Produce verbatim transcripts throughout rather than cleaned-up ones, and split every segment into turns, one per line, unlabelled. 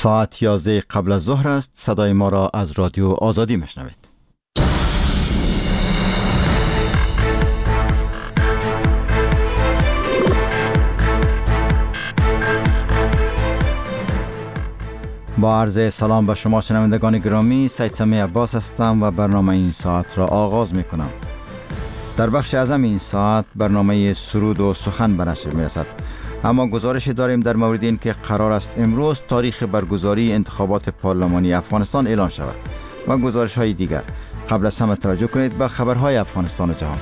ساعت یازده قبل از ظهر است. صدای ما را از رادیو آزادی میشنوید. با عرض سلام به شما شنوندگان گرامی، سید سمی عباس هستم و برنامه این ساعت را آغاز می کنم. در بخش اعظم این ساعت برنامه سرود و سخن به نشر می رسد. اما گزارش داریم در مورد این که قرار است امروز تاریخ برگزاری انتخابات پارلمانی افغانستان اعلان شود و گزارش های دیگر. قبل از همه توجه کنید به خبرهای افغانستان و جهان.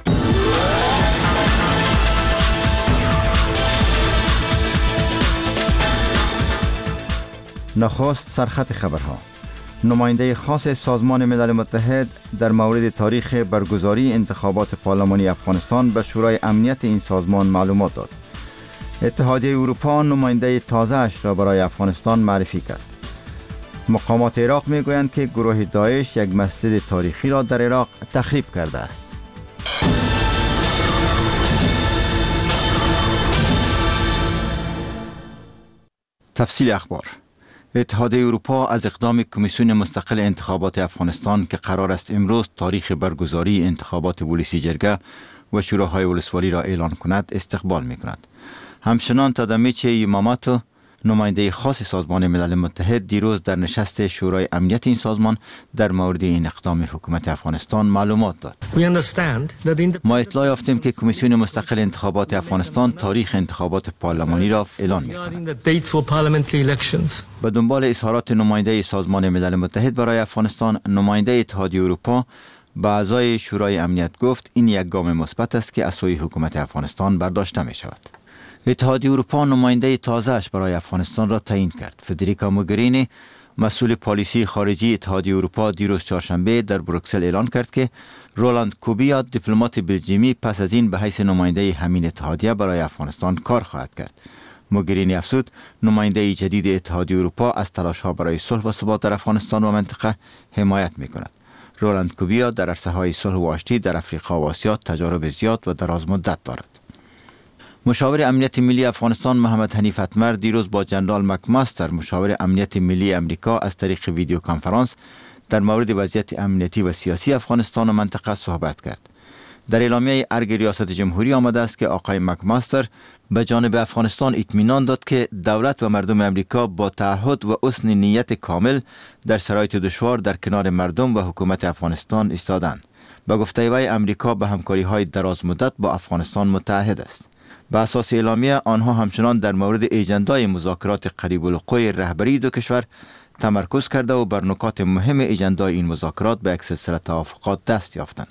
نخست سرخط خبرها. نماینده خاص سازمان ملل متحد در مورد تاریخ برگزاری انتخابات پارلمانی افغانستان به شورای امنیت این سازمان معلومات داد. اتحادیه اروپا نماینده تازه اش را برای افغانستان معرفی کرد. مقامات عراق می گویند که گروه داعش یک مسجد تاریخی را در عراق تخریب کرده است. تفصیل اخبار. اتحادیه اروپا از اقدام کمیسیون مستقل انتخابات افغانستان که قرار است امروز تاریخ برگزاری انتخابات ولسی جرگه و شوراهای ولسوالی را اعلان کند استقبال می کند. همچنان تادمیچه یماماتو نماینده خاص سازمان ملل متحد دیروز در نشست شورای امنیت این سازمان در مورد این اقدام حکومت افغانستان معلومات داد. ما اطلاع یافتیم که کمیسیون مستقل انتخابات افغانستان تاریخ انتخابات پارلمانی را اعلان می‌کند. به دنبال اظهارات نماینده سازمان ملل متحد برای افغانستان، نماینده اتحادیه اروپا به اعضای شورای امنیت گفت این یک گام مثبت است که از سوی حکومت افغانستان برداشته می‌شود. اتحادیه اروپا نماینده تازه‌اش برای افغانستان را تعیین کرد. فدریکا موگرینی، مسئول پالیسی خارجی اتحادیه اروپا، دیروز چهارشنبه در بروکسل اعلان کرد که رولاند کوبیا، دیپلمات بلژیمی، پس از این به حیث نماینده همین اتحادیه برای افغانستان کار خواهد کرد. موگرینی افزود نماینده جدید اتحادیه اروپا از تلاش‌ها برای صلح و ثبات در افغانستان و منطقه حمایت می‌کند. رولاند کوبیا در عرصه‌های صلح و آشتی در افریقا و آسیا تجارب زیاد و دراز مدت دارد. مشاور امنیت ملی افغانستان محمد حنیف اتمر دیروز با جنرال مکماستر، مشاور امنیت ملی امریکا، از طریق ویدیو کنفرانس در مورد وضعیت امنیتی و سیاسی افغانستان و منطقه صحبت کرد. در اعلامیه ارگ ریاست جمهوری آمده است که آقای مکماستر به جانب افغانستان اطمینان داد که دولت و مردم امریکا با تعهد و حسن نیت کامل در شرایط دشوار در کنار مردم و حکومت افغانستان ایستادند. به گفته وی امریکا به همکاری‌های دراز مدت با افغانستان متعهد است. به اساس اعلامیه آنها همچنان در مورد ایجندای مذاکرات قریب الوقوع رهبری دو کشور تمرکز کرده و بر نکات مهم ایجندای این مذاکرات به یک سلسله توافقات دست یافتند.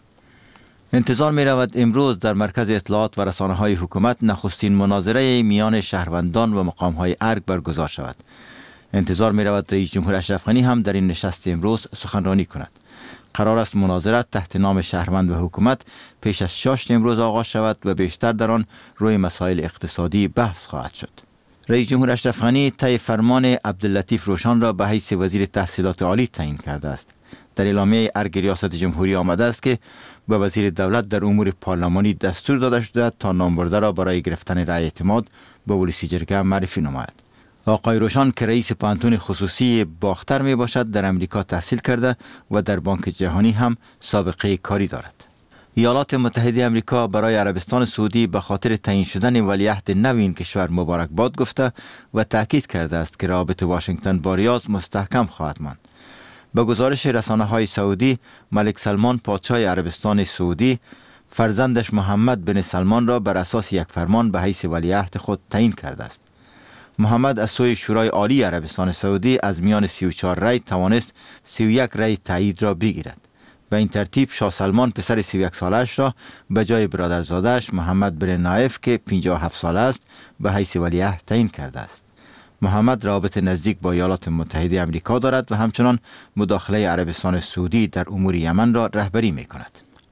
انتظار می رود امروز در مرکز اطلاعات و رسانه‌های حکومت نخستین مناظره میان شهروندان و مقام‌های ارگ برگزار شود. انتظار می رود رئیس جمهور اشرف غنی هم در این نشست امروز سخنرانی کند. قرار است مناظره تحت نام شهروند و حکومت پیش از شاشت امروز آغاز شود و بیشتر در آن روی مسائل اقتصادی بحث خواهد شد. رئیس جمهور اشرف غنی طی فرمان عبداللطیف روشان را به حیث وزیر تحصیلات عالی تعیین کرده است. در اعلامیه ارگ ریاست جمهوری آمده است که به وزیر دولت در امور پارلمانی دستور داده شده تا نامبرده را برای گرفتن رأی اعتماد به ولسی جرگه معرفی نماید. آقای روشان که رئیس پانتون خصوصی باختر می باشد در امریکا تحصیل کرده و در بانک جهانی هم سابقه کاری دارد. ایالات متحده امریکا برای عربستان سعودی به خاطر تعیین شدن ولیعهد نو این کشور مبارکباد گفته و تاکید کرده است که روابط واشنگتن با ریاض مستحکم خواهد ماند. به گزارش رسانه‌های سعودی، ملک سلمان پادشاه عربستان سعودی فرزندش محمد بن سلمان را بر اساس یک فرمان به حیث ولیعهد خود تعیین کرده است. محمد از سوی شورای عالی عربستان سعودی از میان سی و چهار رای توانست سی و یک رای تایید را بگیرد. به این ترتیب شاه سلمان پسر سی و یک سالش را به جای برادرزادش محمد بن نایف که پنجاه و هفت ساله است به حیث ولیعهد تعیین کرده است. محمد رابط نزدیک با ایالات متحده امریکا دارد و همچنان مداخله عربستان سعودی در امور یمن را رهبری می کند.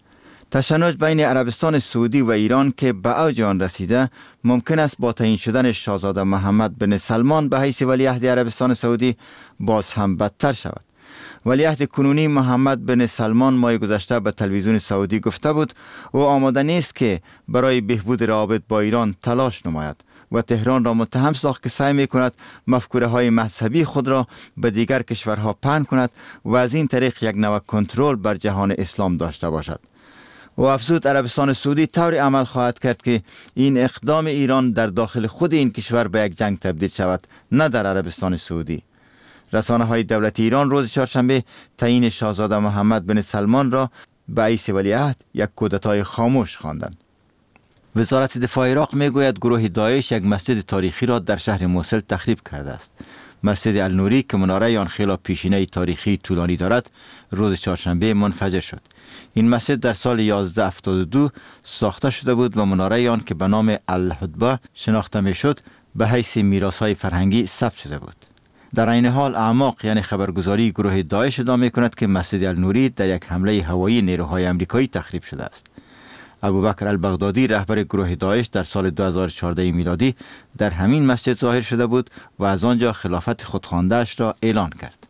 تشنج بین عربستان سعودی و ایران که به اوج آن رسیده ممکن است با تعیین شدن شاهزاده محمد بن سلمان به حیث ولیعهد عربستان سعودی باز هم بدتر شود. ولیعهد کنونی محمد بن سلمان ماه گذشته به تلویزیون سعودی گفته بود او آماده نیست که برای بهبود روابط با ایران تلاش نماید و تهران را متهم ساخت که سعی می کند مفکوره های مذهبی خود را به دیگر کشورها پهن کند و از این طریق یک نوع کنترل بر جهان اسلام داشته باشد. و افزود عربستان سعودی طوری عمل خواهد کرد که این اقدام ایران در داخل خود این کشور به یک جنگ تبدیل شود، نه در عربستان سعودی. رسانه های دولتی ایران روز چهارشنبه تعیین شاهزاده محمد بن سلمان را به رئیس ولیعهد یک کودتای خاموش خواندند. وزارت دفاع عراق میگوید گروه داعش یک مسجد تاریخی را در شهر موصل تخریب کرده است. مسجد النوری که مناره آن خیلی پیشینه تاریخی طولانی دارد، روز چهارشنبه منفجر شد. این مسجد در سال یازده هفتاد و دو ساخته شده بود و مناره آن که به نام الحدبه شناخته میشد به حیث میراث‌های فرهنگی ثبت شده بود. در این حال اعماق یعنی خبرگزاری گروه داعش ادعا می‌کند که مسجد النوری در یک حمله هوایی نیروهای آمریکایی تخریب شده است. ابوبکر البغدادی رهبر گروه داعش در سال دو هزار و چهارده میلادی در همین مسجد ظاهر شده بود و از آنجا خلافت خودخوانده‌اش را اعلان کرد.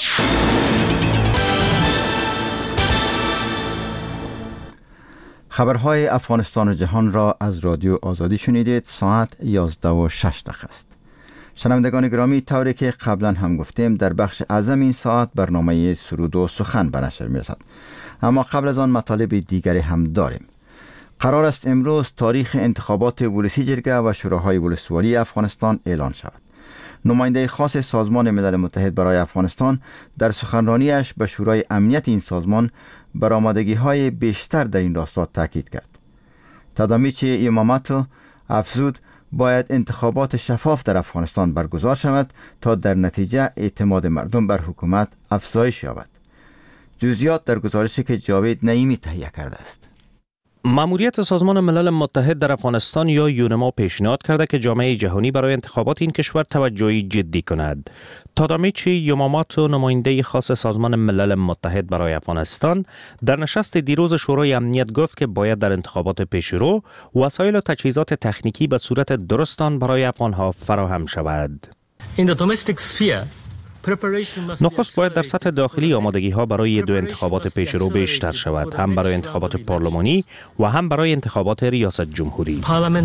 خبرهای افغانستان و جهان را از رادیو آزادی شنیدید. ساعت یازده و شش دقیقه است. شنوندگان گرامی، طوری که قبلا هم گفتیم در بخش اعظم این ساعت برنامه سرود و سخن به نشر می‌رسد. اما قبل از آن مطالب دیگری هم داریم. قرار است امروز تاریخ انتخابات ولسی جرگه و شوراهای ولسوالی افغانستان اعلان شود. نماینده خاص سازمان ملل متحد برای افغانستان در سخنرانیش به شورای امنیت این سازمان بر آمادگی‌های بیشتر در این راستا تاکید کرد. تادامیچی یماماتو افزود باید انتخابات شفاف در افغانستان برگزار شود تا در نتیجه اعتماد مردم بر حکومت افزایش یابد. جزئیات در گزارشی که جاوید نعیمی تهیه کرده است.
مأموریت سازمان ملل متحد در افغانستان یا یونما پیشنهاد کرده که جامعه جهانی برای انتخابات این کشور توجهی جدی کند. تادامیچی یماماتو نماینده خاص سازمان ملل متحد برای افغانستان در نشست دیروز شورای امنیت گفت که باید در انتخابات پیشرو وسایل و تجهیزات تکنیکی به صورت درستان برای افغانها فراهم شود.
In the domestic sphere,
نخست باید در سطح داخلی آمادگی ها برای دو انتخابات پیشرو بیشتر شود، هم برای انتخابات پارلمانی و هم برای انتخابات ریاست جمهوری.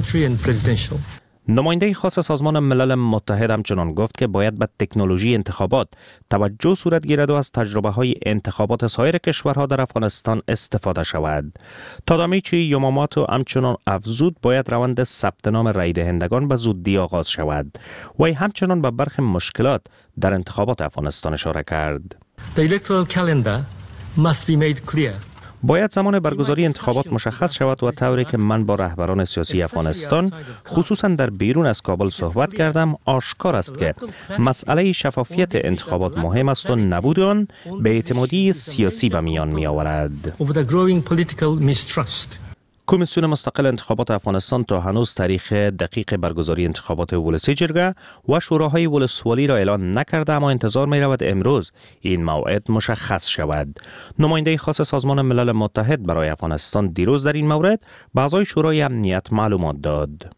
نماینده خاص سازمان ملل متحد همچنان گفت که باید به تکنولوژی انتخابات توجه صورت گیرد و از تجربه های انتخابات سایر کشورها در افغانستان استفاده شود. تادامیچی یماماتو همچنان افزود باید روند ثبت نام رای دهندگان به زودی آغاز شود و همچنان به برخی مشکلات در انتخابات افغانستان اشاره کرد.
The electoral calendar must be made clear.
باید زمان برگزاری انتخابات مشخص شود و طوری که من با رهبران سیاسی افغانستان خصوصا در بیرون از کابل صحبت کردم آشکار است که مسئله شفافیت انتخابات مهم است و نبود آن به اعتمادی سیاسی به میان می آورد. کمیسیون مستقل انتخابات افغانستان تا هنوز تاریخ دقیق برگزاری انتخابات ولسی جرگه و شوراهای ولسوالی را اعلان نکرده، اما انتظار می رود امروز این موعد مشخص شود. نماینده خاص سازمان ملل متحد برای افغانستان دیروز در این مورد به اعضای شورای امنیت معلومات داد.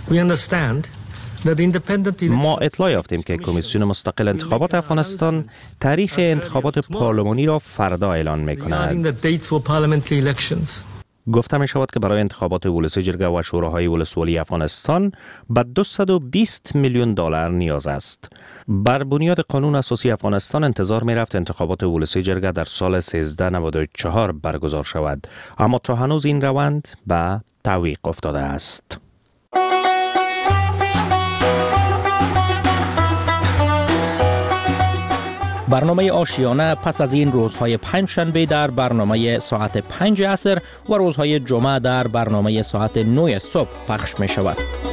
ما اطلاع یافتیم که کمیسیون مستقل انتخابات افغانستان تاریخ انتخابات پارلمانی را فردا اعلان می کند. گفته می شود که برای انتخابات ولسی جرگه و شوراهای ولسوالی افغانستان به دویست و بیست میلیون دلار نیاز است. بر بنیاد قانون اساسی افغانستان انتظار می رفت انتخابات ولسی جرگه در سال سیزده نود و چهار برگزار شود، اما تا هنوز این روند به تعویق افتاده است.
برنامه آشیانه پس از این روزهای پنجشنبه در برنامه ساعت پنج عصر و روزهای جمعه در برنامه ساعت نه صبح پخش می شود.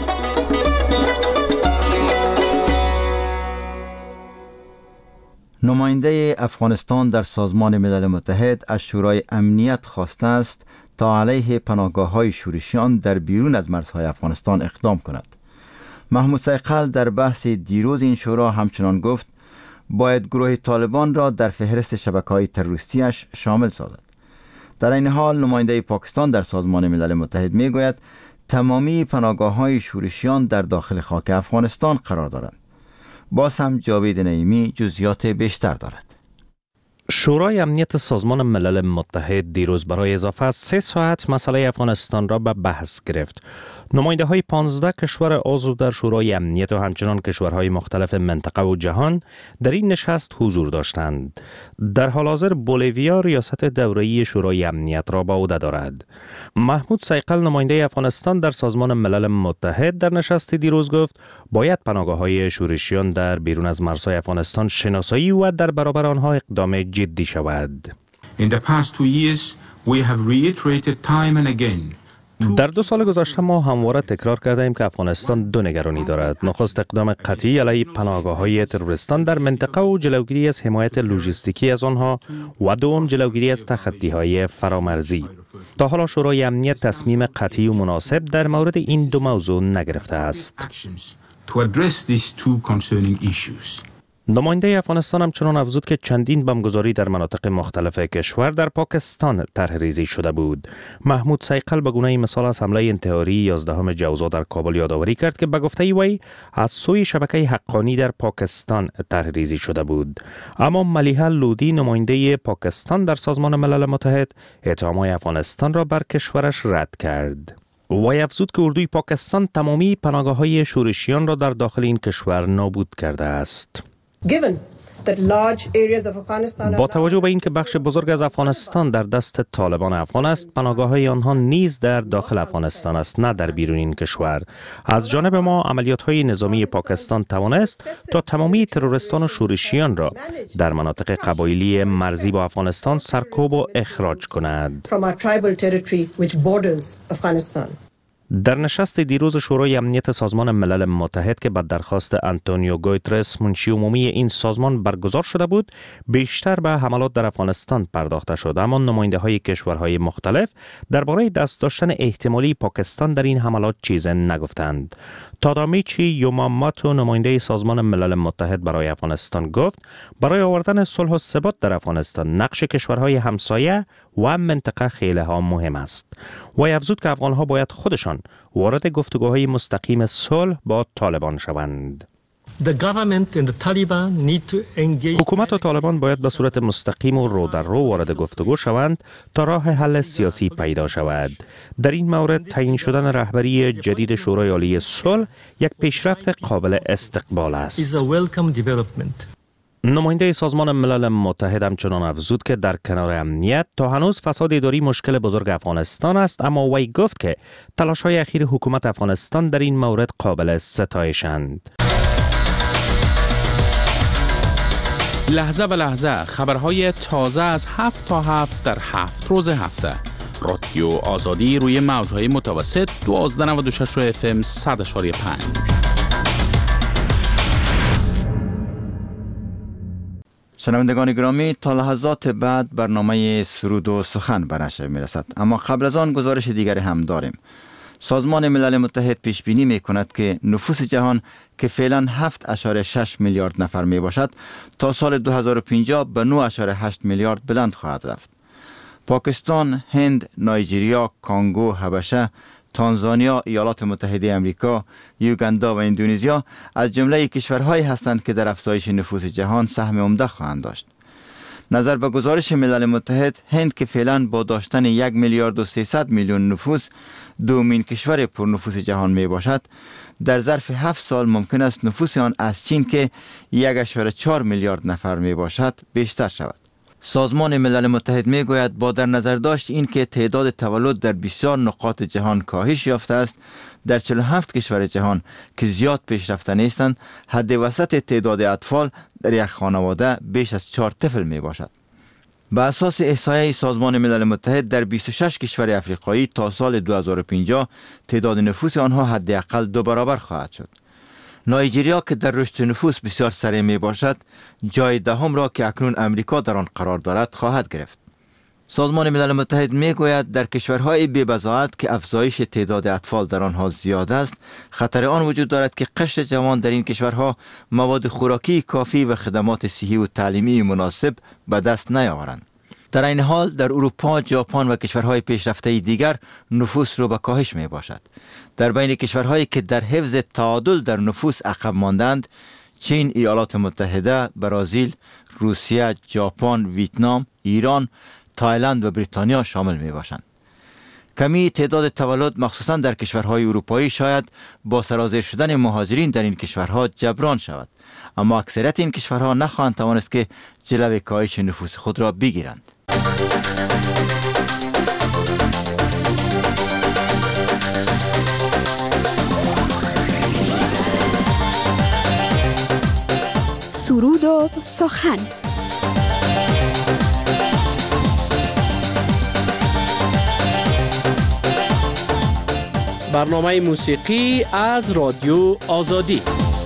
نماینده افغانستان در سازمان ملل متحد از شورای امنیت خواسته است تا علیه پناهگاه‌های شورشیان در بیرون از مرزهای افغانستان اقدام کند. محمود سیقل در بحث دیروز این شورا همچنان گفت باید گروه طالبان را در فهرست شبکه‌های تروریستیش شامل سازد. در این حال نماینده پاکستان در سازمان ملل متحد میگوید تمامی پناهگاه‌های شورشیان در داخل خاک افغانستان قرار دارند. باز هم جاوید نعیمی جزئیات بیشتر دارد.
شورای امنیت سازمان ملل متحد دیروز برای اضافه از سه ساعت مسئله افغانستان را به بحث گرفت. نماینده های پانزده کشور عضو در شورای امنیت و همچنان کشورهای مختلف منطقه و جهان در این نشست حضور داشتند. در حال حاضر بولیویا ریاست دوره‌ای شورای امنیت را به عهده دارد. محمود سیقل نماینده افغانستان در سازمان ملل متحد در نشست دیروز گفت باید پناهگاه‌های شورشیان در بیرون از مرزهای افغانستان شناسایی و در برابر آنها اقدام جدی شود.
In the past two years we have reiterated time and again
در دو سال گذشته ما همواره تکرار کرده ایم که افغانستان دو نگرانی دارد. نخست اقدام قطعی علیه پناهگاه‌های تروریستان در منطقه و جلوگیری از حمایت لوجستیکی از آنها و دوم جلوگیری از تخطی‌های فرامرزی. تا حالا شورای امنیت تصمیم قطعی و مناسب در مورد این دو موضوع نگرفته است. نماینده افغانستان همچنان افزود که چندین بمبگذاری در مناطق مختلف کشور در پاکستان طرح‌ریزی شده بود. محمود سیقل به گونه مثال از حمله انتحاری یازدهم جوزا در کابل یادآوری کرد که به گفته وی از سوی شبکه حقانی در پاکستان طرح‌ریزی شده بود. اما ملیحه لودی نماینده پاکستان در سازمان ملل متحد اتهامات افغانستان را بر کشورش رد کرد. وی افزود که اردوی پاکستان تمامی پناهگاه‌های شورشیان را در داخل این کشور نابود کرده است. با توجه به اینکه بخش بزرگ از افغانستان در دست طالبان افغان است، پناهگاه‌های آنها نیز در داخل افغانستان است، نه در بیرون این کشور. از جانب ما عملیات‌های نظامی پاکستان توانست تا تمامی تروریستان و شورشیان را در مناطق قبایلی مرزی با افغانستان سرکوب و اخراج کند. در نشست دیروز شورای امنیت سازمان ملل متحد که به درخواست آنتونیو گوترس منشی عمومی این سازمان برگزار شده بود، بیشتر به حملات در افغانستان پرداخته شد، اما نماینده های کشورهای مختلف درباره دست داشتن احتمالی پاکستان در این حملات چیزی نگفتند. تادامیچی یوماماتو نماینده سازمان ملل متحد برای افغانستان گفت برای آوردن صلح و ثبات در افغانستان نقش کشورهای همسایه و منطقه خیلی ها مهم است. و افزود که افغانها باید خودشان وارد گفتگوهای مستقیم صلح با طالبان شوند. حکومت و طالبان باید به صورت مستقیم و رو در رو وارد گفتگو شوند تا راه حل سیاسی پیدا شود. در این مورد تعیین شدن رهبری جدید شورای عالی صلح یک پیشرفت قابل استقبال است. نماینده سازمان ملل متحد همچنان افزود که در کنار امنیت تا هنوز فساد اداری مشکل بزرگ افغانستان است، اما وی گفت که تلاش‌های اخیر حکومت افغانستان در این مورد قابل ستایشند.
لحظه به لحظه خبرهای تازه از هفت تا هفت در هفت روز هفته. رادیو آزادی روی موج‌های متوسط دوازده نود و شش اف ام صد و پنج.
شنوندگان گرامی، تا لحظات بعد برنامه سرود و سخن به نشر می‌رسد، اما قبل از آن گزارش دیگری هم داریم. سازمان ملل متحد پیش بینی می کند که نفوس جهان که فعلا هفت اشاره شش میلیارد نفر می باشد تا سال دو هزار و پنجاه به نه اشاره هشت میلیارد بلند خواهد رفت. پاکستان، هند، نایجریا، کانگو، حبشه، تانزانیا، ایالات متحده آمریکا، یوگاندا و اندونزیا از جمله کشورهایی هستند که در افزایش نفوس جهان سهم عمده خواهند داشت. نظر به گزارش ملل متحد، هند که فعلا با داشتن یک میلیارد و سیصد میلیون نفوس دومین کشور پرنفوس جهان می باشد، در ظرف هفت سال ممکن است نفوس آن از چین که یک اشاره چهار میلیارد نفر می باشد بیشتر شود. سازمان ملل متحد می گوید با در نظر داشت این که تعداد تولد در بسیار نقاط جهان کاهش یافته است، در چهل و هفت کشور جهان که زیاد پیشرفته نیستند، حد وسط تعداد اطفال در یک خانواده بیش از چهار طفل می باشد. به اساس احصایه سازمان ملل متحد در بیست و شش کشور افریقایی تا سال دو هزار و پنجاه تعداد نفوس آنها حداقل دو برابر خواهد شد. نایجریا که در رشد نفوس بسیار سریع می باشد، جای دهم را که اکنون امریکا در آن قرار دارد خواهد گرفت. سازمان ملل متحد می گوید در کشورهای بی بضاعت که افزایش تعداد اطفال در آنها زیاد است، خطر آن وجود دارد که قشر جوان در این کشورها مواد خوراکی کافی و خدمات صحی و تعلیمی مناسب به دست نیاورند. در این حال در اروپا، ژاپن و کشورهای پیشرفته دیگر نفوس رو به کاهش می باشد. در بین کشورهایی که در حفظ تعادل در نفوس عقب ماندند، چین، ایالات متحده، برزیل، روسیه، ژاپن، ویتنام، ایران، تایلند و بریتانیا شامل می باشند. کمی تعداد تولد مخصوصا در کشورهای اروپایی شاید با سرازیر شدن مهاجرین در این کشورها جبران شود، اما اکثریت این کشورها نخواهند توانست که جلوی کاهش نفوس خود را بگیرند.
سرود و سخن.
برنامه موسیقی از رادیو آزادی.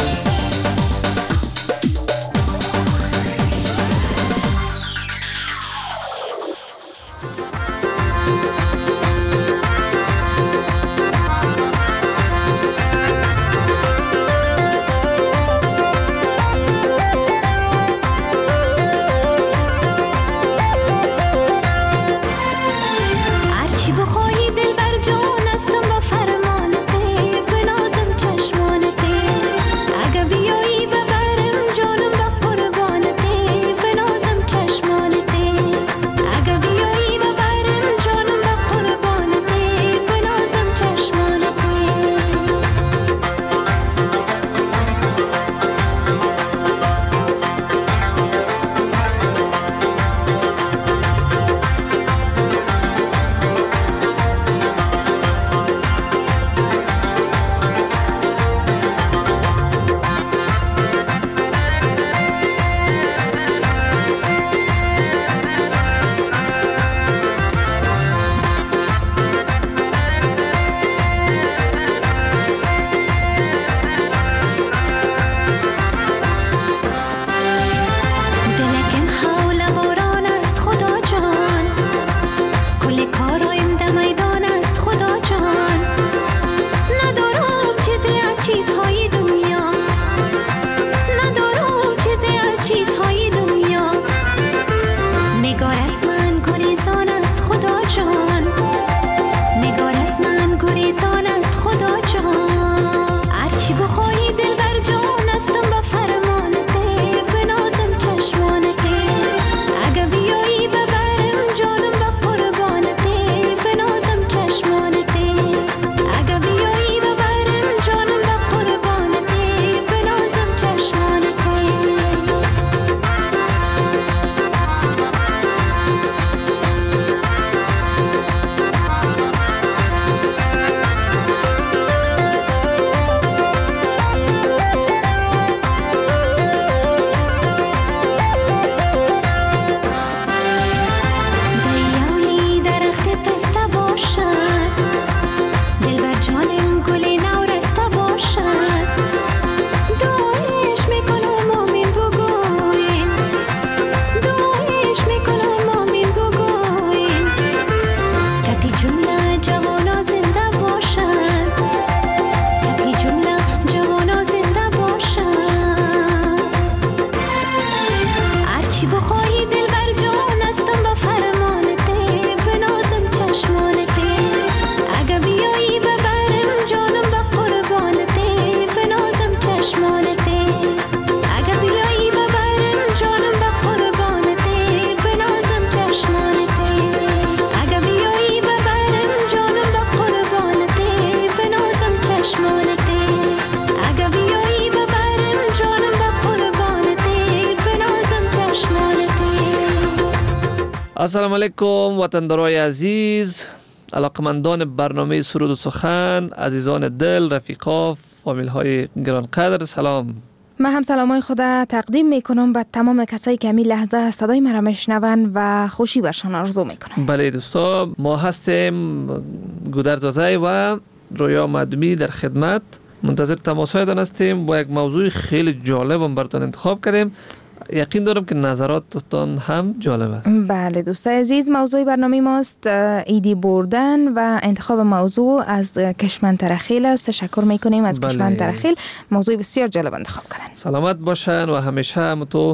السلام علیکم وطندارای عزیز، علاقمندان برنامه سرود و سخن، عزیزان دل، رفیقا، فامیل های گرانقدر، سلام.
من هم سلامای خود تقدیم میکنم به تمام کسایی که همین لحظه صدای مرا میشنون و خوشی برشان آرزو میکنم.
بله دوستا، ما هستیم گودرزازه و رویا مدمی در خدمت، منتظر تماس هایتان هستیم. با یک موضوع خیلی جالب هم براتون انتخاب کردیم. یقین دارم که نظراتتان هم جالب است.
بله دوستای عزیز، موضوع برنامه ماست ایدی بردن و انتخاب موضوع از کشمن ترخیل است. تشکر میکنیم از بله. کشمن ترخیل، موضوع بسیار جالب انتخاب کردن.
سلامت باشن و همیشه هم تو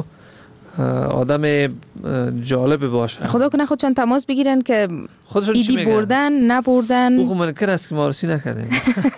آدم جالب باشه.
خدا کنه خودشان تماس بگیرن که ایدی بردن نبردن.
او منکر است که ما رسی نکردیم.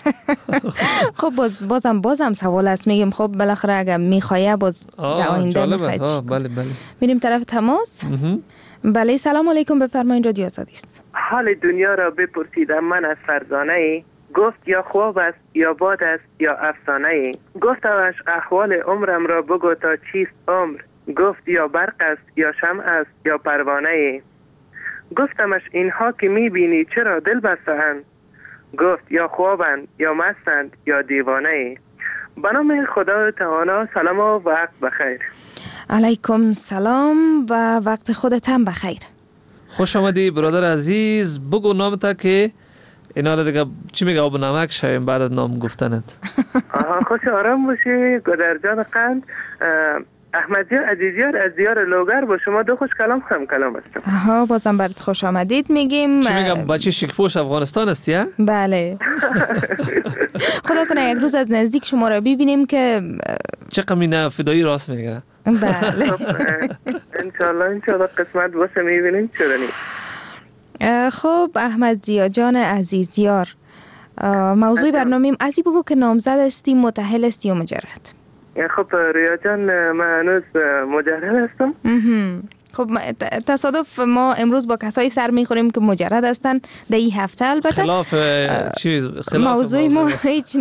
خب باز بازم بازم سوال است، میگم خب بالاخره اگه میخوایه باز در آینده میخواید.
بله بله.
میریم طرف تماس. بله سلام علیکم، بفرمایید رادیو آزادی است.
حال دنیا را بپرسیدم من از فرزانه ای. گفت یا خواب است یا باد است یا افسانه ای. گفتمش احوال عمرم را بگو تا چیست عمر. گفت یا برق است یا شمع است یا پروانه ای. گفتمش اینها که میبینی چرا دل بستند. گفت یا خوابند یا مستند یا دیوانه ای. به نام خدا توانا. سلام و وقت بخیر.
علیکم سلام و وقت خودت هم بخیر.
خوش آمدی برادر عزیز. بگو نامتا که اینا دیگه چی میگه آب نمک شویم بعد از نام گفتنت.
آها خوش آرام باشی گدرجان قند. احمدیار عزیزیار از دیار لوگر با شما دو خوش کلام هم کلام هستم.
آها بازم برات خوش آمدید میگیم.
چی میگم بچه شکپوش افغانستان هستی ها؟
بله. خدا کنه یک روز از نزدیک شما را ببینیم که
چه قمینه فدایی راست میگه.
بله.
انشالله انشالله قسمت باشه میبینیم چرا نیم.
خب احمد زیا جان عزیزیار، موضوع برنامه ازی بگو که نامزد استی، متأهل استی و مجرد؟
خب ریا جان من هنوز مجرد هستم.
خب تصادف ما امروز با کسایی سر میخوریم که مجرد هستن در این هفته. البته
خلاف چیز خلاف
موضوع ما هیچ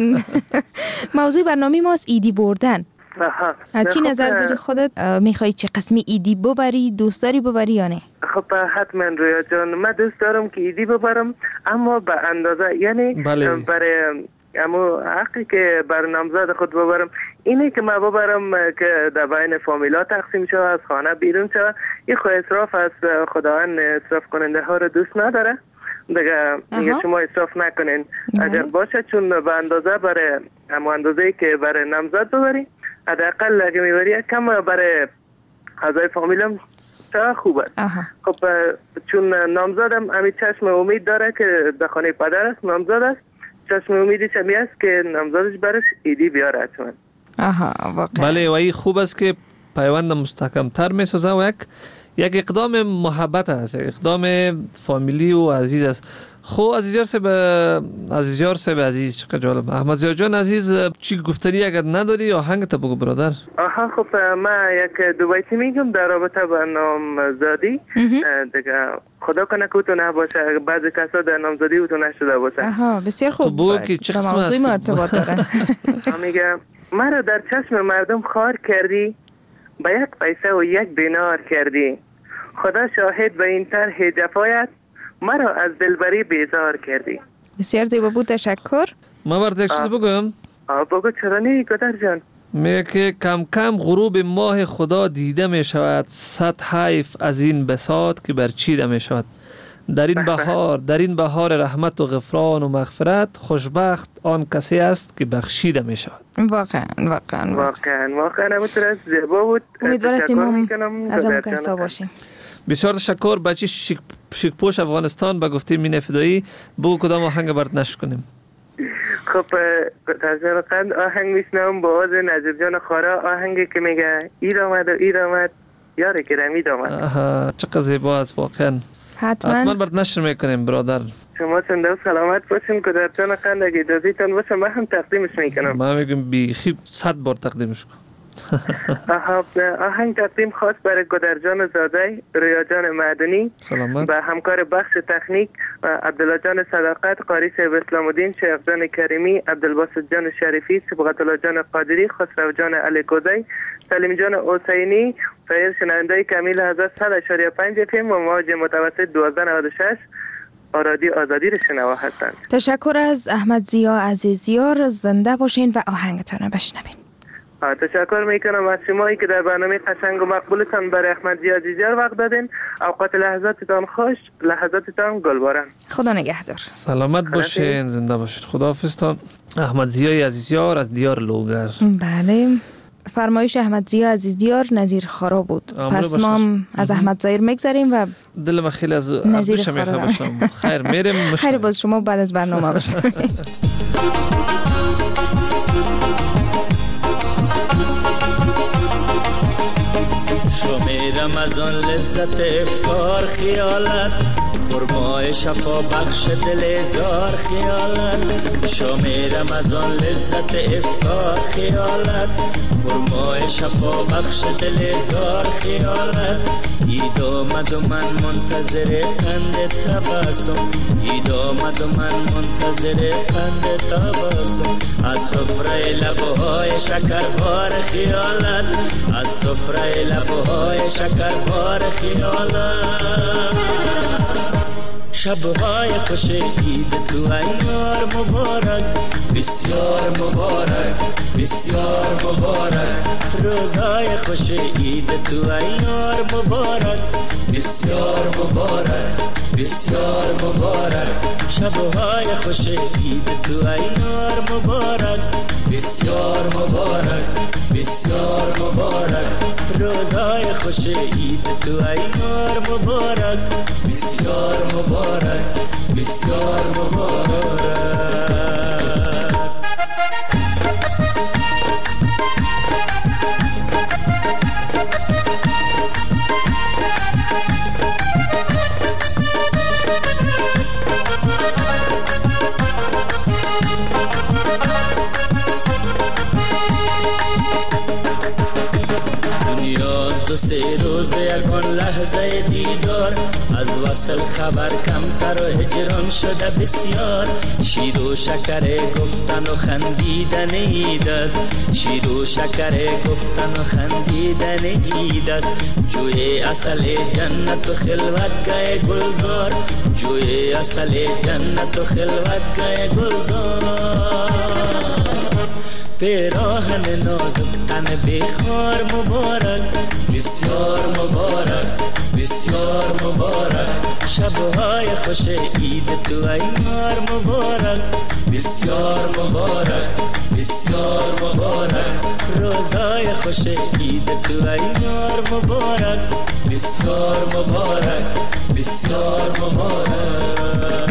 موضوع برنامه ماست ایدی بردن. از چی نظر داری خودت؟ میخوایی چه قسمی ایدی ببری؟ دوست داری ببری یا نه؟
خب حتما رویا جان من دوست دارم که ایدی ببرم، اما به اندازه، یعنی
بله.
برای اما حقی که بر نامزد خود ببرم اینه که من ببرم که در بین فامیلا تقسیم شود، از خانه بیرون شود. این خود اصراف از خداوند اصراف کننده ها رو دوست نداره دیگه. میگه شما اصراف نکنین اگر باشه، چون به اندازه برای اما اندازه‌ای که برای نامزد ببری، حداقل اگه میبری کم برای اعضای فامیلم چه خوب است. خب چون نامزدم همین چشم امید داره که در خانه پدر است، نامزد است، چشم امیدی چمی است که نامزدش برش ایدی بیاره حتما.
آها واقعا.
بله و این خوب است که پیوند مستحکم تر می سازه و یک یک اقدام محبت است، اقدام فامیلی و عزیز است. خب عزیزیار صاحب عزیزیار صاحب عزیز چقدر جالب. احمد زیا جان عزیز چی گفتنی اگر نداری آهنگ تا بگو برادر.
آها خب من یک دو بیتی میگم در رابطه با نامزدی دیگه. خدا کنه که تو نباشه، بعضی کسا در نامزدی تو نشده باشه.
آها بسیار خوب.
تو بگو که چه قسم است.
موضوع مرتبط داره.
میگه مرا در چشم مردم خار کردی، با یک پیسه و یک دینار کردی. خدا شاهد به این طرح جفایت، مرا از دلبری بیزار کردی.
بسیار زیبا بود، تشکر.
ما برات یک چیز بگم.
آه بگو چرا نی گدر جان.
میگه که کم کم غروب ماه خدا دیده می شود، صد حیف از این بساط که برچیده می شود. در این بهار در این بهار رحمت و غفران و مغفرت، خوشبخت آن کسی است که بخشیده می شود.
واقعا واقعا
واقعا واقعا همونطور از زیبا بود.
امیدوارستیم هم از همون کسا باشیم.
بسیار تشکر بچه شک... شکپوش افغانستان به گفته مینه فدایی. بگو کدام آهنگ برات نشر کنیم.
خب تازه قند آهنگ میشنم با آواز نجیب جان خارا، آهنگی که میگه ایر آمد و ایر آمد یار گرامی آمد.
آها چقدر زیبا است واقعا.
حتما
حتما برات نشر میکنیم برادر.
شما زنده و سلامت باشین که در جان قند اگه اجازهتون باشه من هم تقدیمش میکنم.
ما میگم بیخی صد بار تقدیمش کن.
آهنگ تقدیم خاص برای گدرجان زاده، رویا جان معدنی
سلامت.
و همکار بخش تکنیک عبدالله جان صداقت، قاری صاحب اسلام الدین، شیخ جان کریمی، عبدالباسط جان شریفی، صبغت الله جان قادری، خسرو جان علی کوزی، سلیم جان حسینی، سایر شنونده کمیل حضرت صد و پنج اف ام و موج متوسط دوازده و نود و شش آرادی آزادی شنوا هستند.
تشکر از احمد زیا عزیزیار. زنده باشین و آهنگتان بشنوین.
تشکر میکنم از شمایی که در برنامه قشنگ و مقبولتان برای احمد زیا عزیزیار وقت دادین. اوقات لحظاتتان خوش، لحظاتتان گلباران.
خدا نگهدار.
سلامت باشین، زنده باشید. خداحافظتان. احمد زیا عزیزیار از دیار لوگر.
بله فرمایش احمد زیا عزیزیار نظیر خارا بود. پس ما از احمد زایر میگذاریم و
دل من خیلی از نظیر خارا باشم. خیر میریم.
خیر باز شما بعد از برنامه باشید.
شام رمضان لذت افطار خیالت، خرمای شفا بخش دل زار خیالت. شام رمضان لذت افطار خیالت، خرمای شفا بخش دل زار خیالت. عید آمد و من منتظر قند تبسم، عید آمد و من منتظر قند تبسم. از سفره لبهای شکربار خیالت، از سفره لبهای شکربار خیالت. شبهای خوش عید تو ایار مبارک، بسیار مبارک بسیار مبارک. روزهای خوش عید تو ایار مبارک، بسیار مبارک بسیار مبارک. شبهای خوش عید تو ایار مبارک، بسیار مبارک بسیار مبارک. روزهای خوش عید تو ایار مبارک، بسیار مبارک بسیار مبارک. دو سه روز یکان لحظه دیدار، از وصل خبر کمتر و هجران شده بسیار. شیر و شکر گفتن و خندیدن عید است، شیر و شکر گفتن و خندیدن عید است. جوی اصل جنت و خلوتگاه گلزار، جوی اصل جنت و خلوتگاه گلزار. پیراهن نازک تن بخار مبارک، بسیار مبارک بسیار مبارک. شبهای خوش عید تو ایار مبارک، بسیار مبارک بسیار مبارک. روزهای خوش عید تو ایار مبارک، بسیار مبارک بسیار مبارک.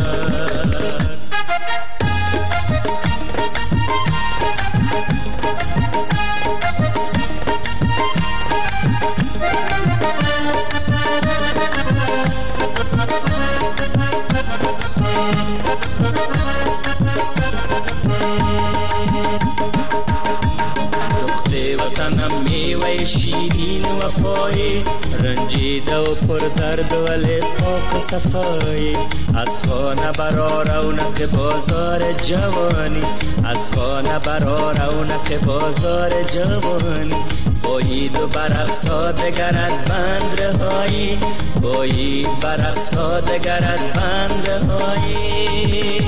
شیرین وفایی، رنجیده و پر درد ولی پاک و صفایی. از خانه برا رونق بازار جوانی، از خانه برا رونق بازار جوانی. با عید و برقصا دگر از بند رهایی، با عید برقصا دگر از بند رهایی.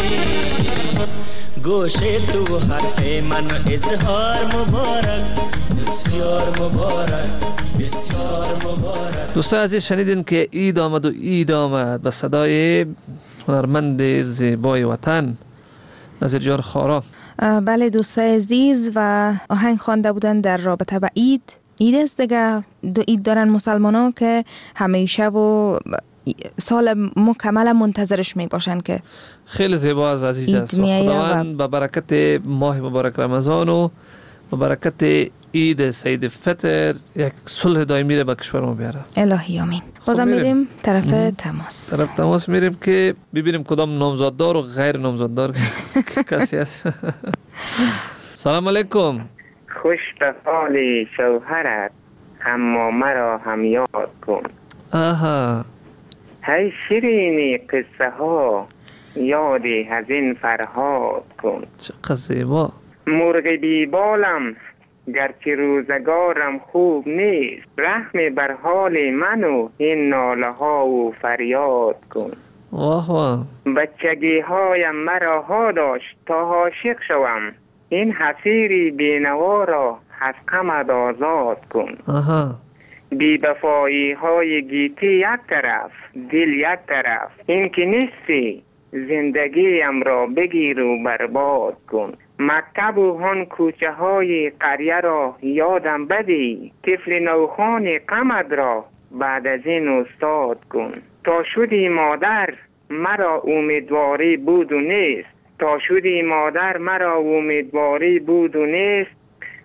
گوشه تو حرف من اظهار مبارک، بسیار مبارک بسیار مبارک.
دوستان عزیز شنیدین که عید آمد و عید آمد به صدای هنرمند زیبای وطن نظیر جان خارا.
بله دوستان عزیز، و آهنگ خوانده بودن در رابطه با عید. عید است دیگه، دو عید دارن مسلمان ها که همیشه و سال مکمل منتظرش می باشن که
خیلی زیبا از عزیز است. خداوند با برکت ماه مبارک رمضان و با برکت عید سعید فطر یک صلح دائمی را به کشور ما بیاره.
الهی آمین. بازم میریم طرف ام. تماس.
طرف تماس میریم که ببینیم کدام نامزددار و غیر نامزددار کسی است. سلام علیکم.
خوش به حال شوهرت، اما مرا هم یاد کن.
آها.
هی شیرینی قصه ها، یادی از این فرهاد کن.
چقدر زیبا.
مرغ بی بالم گرچه روزگارم خوب نیست، رحم بر حال من و این ناله ها و فریاد کن.
واه واه.
بچگی هایم مرا ها داشت تا عاشق شوم، این حسیری بینوا را از غمت آزاد کن.
آها.
بی بفایی های گیتی یک طرف، دل یک طرف، این که نیستی زندگیم را بگیر و برباد کن. مکتب و هن کوچه های قریه را یادم بدی، طفل نوخان غمت را بعد از این استاد کن. تا شدی مادر مرا امیدواری بود و نیست، تا شدی مادر مرا امیدواری بود و نیست.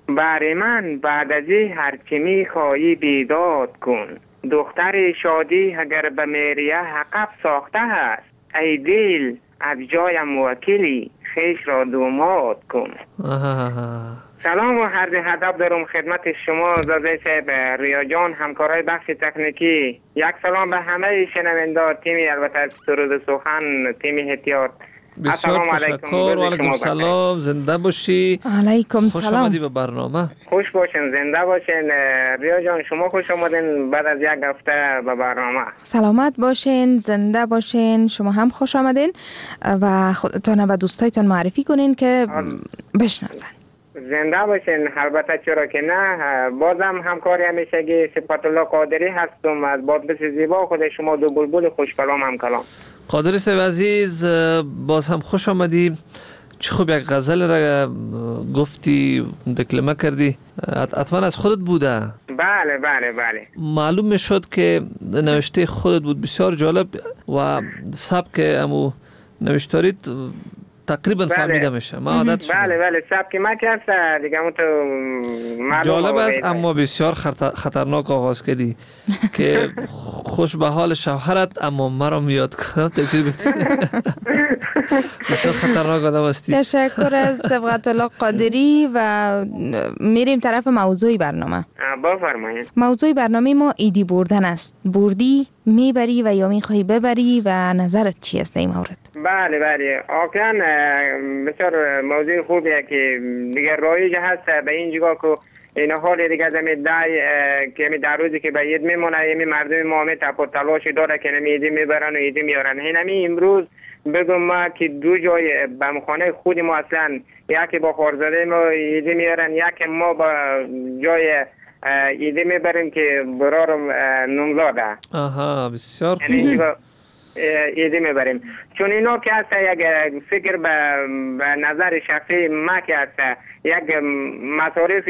بر من بعد از این هرچی میخواهی بیداد کن. دختر شادی اگر به میریه حقب ساخته است، ای دل از جایم وکیلی خیش را دوماد کن. سلام و عرض ادب دارم خدمت شما زاده صاحب، ریا جان، همکارای بخش تکنیکی. یک سلام به همه شنونده تیمی البته سرود سخن، تیم احتیاط.
بسیار تشکر و علیکم سلام، زنده باشی.
علیکم
خوش
سلام.
آمدی به برنامه.
خوش باشین، زنده باشین. ریا جان شما خوش آمدین بعد از یک هفته به برنامه.
سلامت باشین، زنده باشین. شما هم خوش آمدین و خودتون و دوستایتون معرفی کنین که بشناسن.
زنده باشین. البته چرا که نه، بازم همکاری همیشگی صفت الله قادری هستم از بادبس زیبا. خود شما دو بلبل خوش کلام هم کلام.
قادری صاحب عزیز، باز هم خوش آمدی. چه خوب یک غزل را گفتی، دکلمه کردی. حتما از خودت بوده؟
بله بله بله.
معلوم می شد که نوشته خودت بود. بسیار جالب و سبک امو نوشتاریت تقریبا
بله.
فهمیده میشه. ما عادت شدیم.
بله بله، سبک ما که هست دیگه همون تو
جالب است، اما بسیار خطرناک آغاز کردی که خوش به حال شوهرت اما مرا میاد کنم. بسیار خطرناک آدم هستی.
تشکر از صبغت الله قادری و میریم طرف موضوع برنامه.
بفرمایید.
موضوع برنامه ما ایدی بردن است. بردی، میبری و یا میخوای ببری و نظرت چی است در این مورد؟
بله بله، واقعا بسیار موضوع خوبیه که دیگه رایج هست به این جگاه که این حال دیگه زمین دای که می در روزی که به عید میمونه می مردم ما می تپ و تلاش داره که نمی ایدی میبرن و ایدی میارن. اینمی امروز بگم ما که دو جای بمخانه خود ما اصلا یکی با خارزاده ما ایدی میارن، یکی ما با جای ایدی میبریم که برارم نمزاده.
آها بسیار خوب.
ایدی میبریم چون اینا که هست یک فکر به, به نظر شخصی ما که هست یک مصارف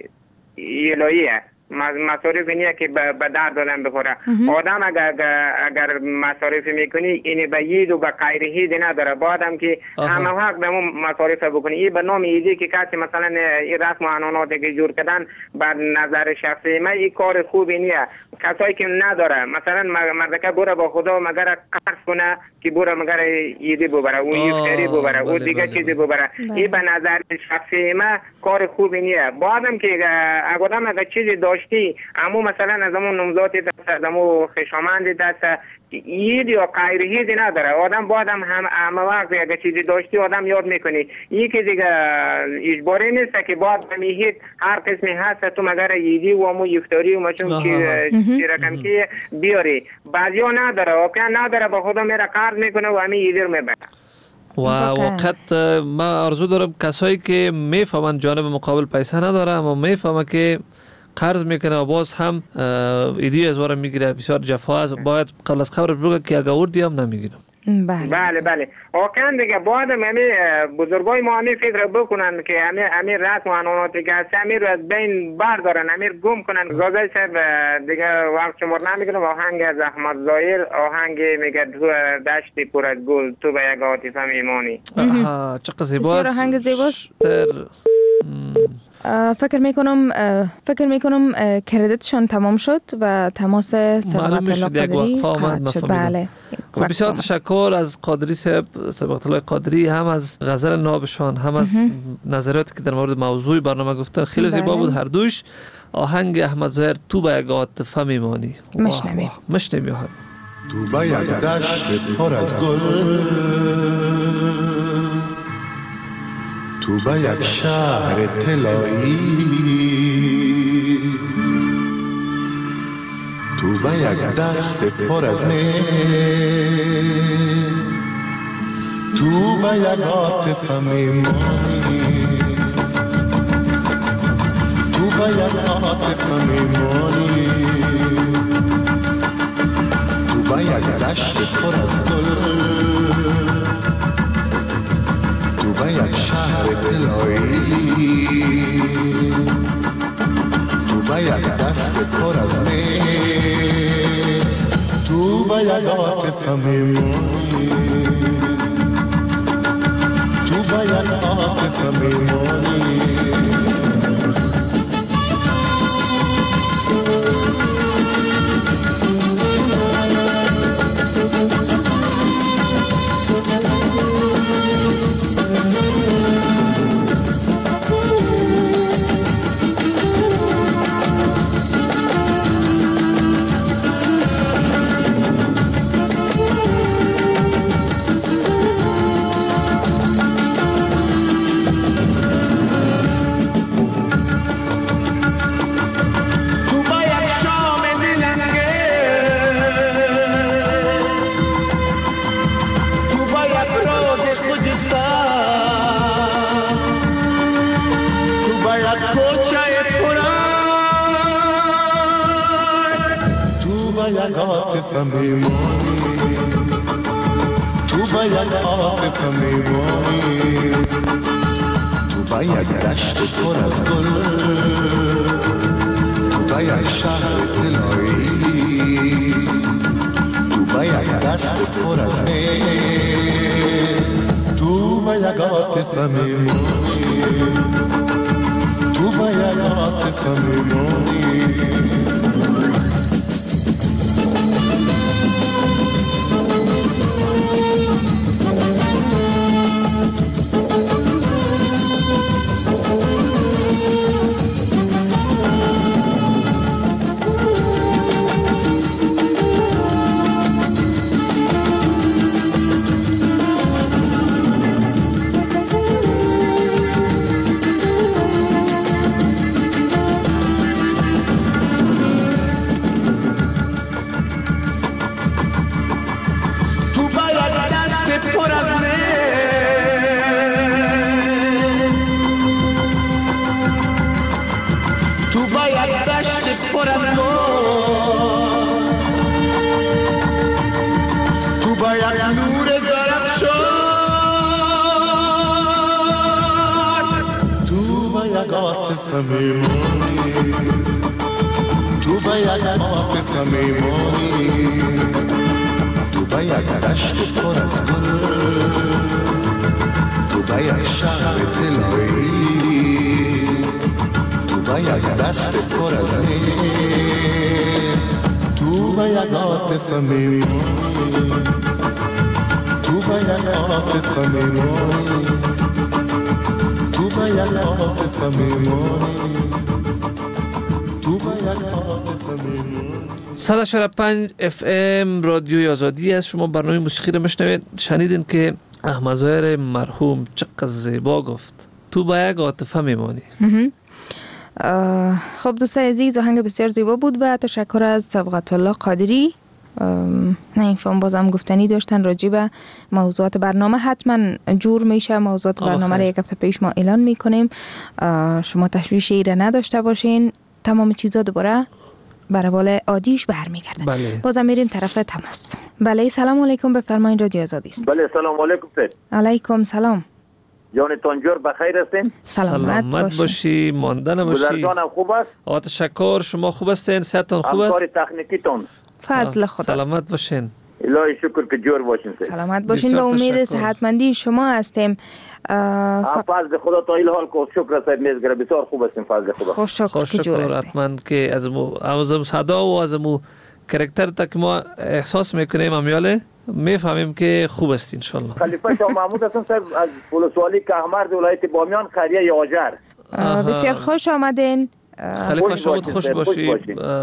الهیه، مصارف نیه که به درد دادن بخوره. آدم اگر اگر مصارف میکنی این به یید و به غیر هید نداره، باید که همه حق به اون مصارف بکنی. این به نام ایدی که کسی مثلا این رسم و عنعناتی که جور کردن به نظر شخصی من این کار خوبی نیه. کسایی که نداره مثلا مردکه بوره با خدا مگر قرض کنه که بوره مگر ایدی ببره، اون یفتری ببره، اون دیگه چیزی ببره. این به نظر شخصی من کار خوبی نیه. باید که اگر آدم اگر چیزی داشتی اما مثلا از همون نمزاتی دست، از همون خشامندی دست، اید یا غیر هید نداره. آدم باید هم همه وقت اگر چیزی داشتی آدم یاد میکنی. این که دیگه اجباری نیست که باید همیهید هر قسمی هست تو مگر ایدی و همون یفتاری و مچون که چی رقم که بیاری. بعضیا نداره، واقعا نداره، با خدا میره قرض میکنه و همین ایدی رو میبره.
و وقت ما آرزو دارم کسایی که میفهمن جانب مقابل پیسه نداره اما میفهمه که قرض میکنه و باز هم ایدی از واره میگیره، بسیار جفا است. باید قبل از خبر بگه که اگه اوردی هم نمیگیرم.
بله
بله بله. واقعا دیگه باید همه بزرگای ما همه فکر بکنن که همه همه رسم و عنعناتی که هست همه رو از بین بردارن، همه گم کنن. گازه صاحب دیگه وقت شمار نمیگیرم. آهنگ از احمد ظاهر، آهنگ میگه تو دشتی پر از گل تو به یک عاطفه میمانی.
آها چقدر زیباست.
آهنگ زیباست. فکر میکنم فکر میکنم کردیتشان تمام شد و تماس صبغت الله قادری
شد.
بله.
خب بسیار تشکر از قادری صاحب، صبغت الله قادری، هم از غزل نابشان هم از نظریاتی که در مورد موضوع برنامه گفتن. خیلی بله. زیبا بود هر دوش. آهنگ احمد ظاهر تو به یک عاطفه میمانی.
مشنویم
مشنویم.
تو به یک دشت پر از گل، تو به یک شهر طلایی، تو به یک دست پر از می، تو به یک عاطفه میمانی، تو به یک عاطفه میمانی، تو به یک دشت پر از گل، تو به یک شهر طلایی، تو به یک دست پر از می، تو به یک عاطفه میمانی، تو به یک عاطفه میمانی. یک عاطفه میمانی، تو به یک عاطفه میمانی، تو به یک دشت پر از گل، تو به یک شهر طلایی، تو به یک دست پر از میر، تو به یک عاطفه میمانی، تو به یک عاطفه میمانی. تو به یک عاطفه میمانی، تو به یک دشت پر از گل، تو به یک شهر طلایی، تو به یک دست پر از میر، تو به یک عاطفه میمانی، تو به یک عاطفه میمانی، تو به یک عاطفه میمانی، تو به یک عاطفه میمانی.
صد و چهار و پنج اف ام رادیوی آزادی است. شما برنامه موسیقی رو میشنوید. شنیدین که احمد ظاهر مرحوم چقدر زیبا گفت تو به یک عاطفه میمانی.
خب دوستای عزیز، آهنگ بسیار زیبا بود و تشکر از صبغت الله قادری. نه فهم بازم گفتنی داشتن راجع به موضوعات برنامه. حتما جور میشه موضوعات برنامه رو یک هفته پیش ما اعلان میکنیم. شما تشویشی را نداشته باشین، تمام چیزا دوباره بر حال عادیش برمیگرده.
بله.
بازم میریم طرف تماس. بله سلام علیکم، بفرمایید رادیو آزادی است.
بله سلام علیکم سید.
علیکم سلام.
جانتان جور بخیر هستین؟
سلامت,
سلامت باشی، ماندن باشی.
گذرگانم خوب است؟
آقا تشکر، شما خوب هستین؟ صحتتون خوب است؟
همکار تکنیکیتون
فضل خدا.
سلامت باشین.
الهی شکر که جور باشین سید.
سلامت باشین و امید صحتمندی شما هستیم.
ف... فضل خدا تا این حال کو شکر سید میزگره بسیار خوب هستین فضل خدا.
خوش شکر,
خوش
که جور
هستین. حتما که از مو از صدا و از مو کاراکتر تک ما احساس میکنیم امیاله میفهمیم که خوب است ان شاء الله.
خلیفه شاه محمود هستم صاحب از ولسوالی کهمرد ولایت بامیان قریه یاجر.
بسیار خوش آمدین.
خلیفه شاه خوش باشی.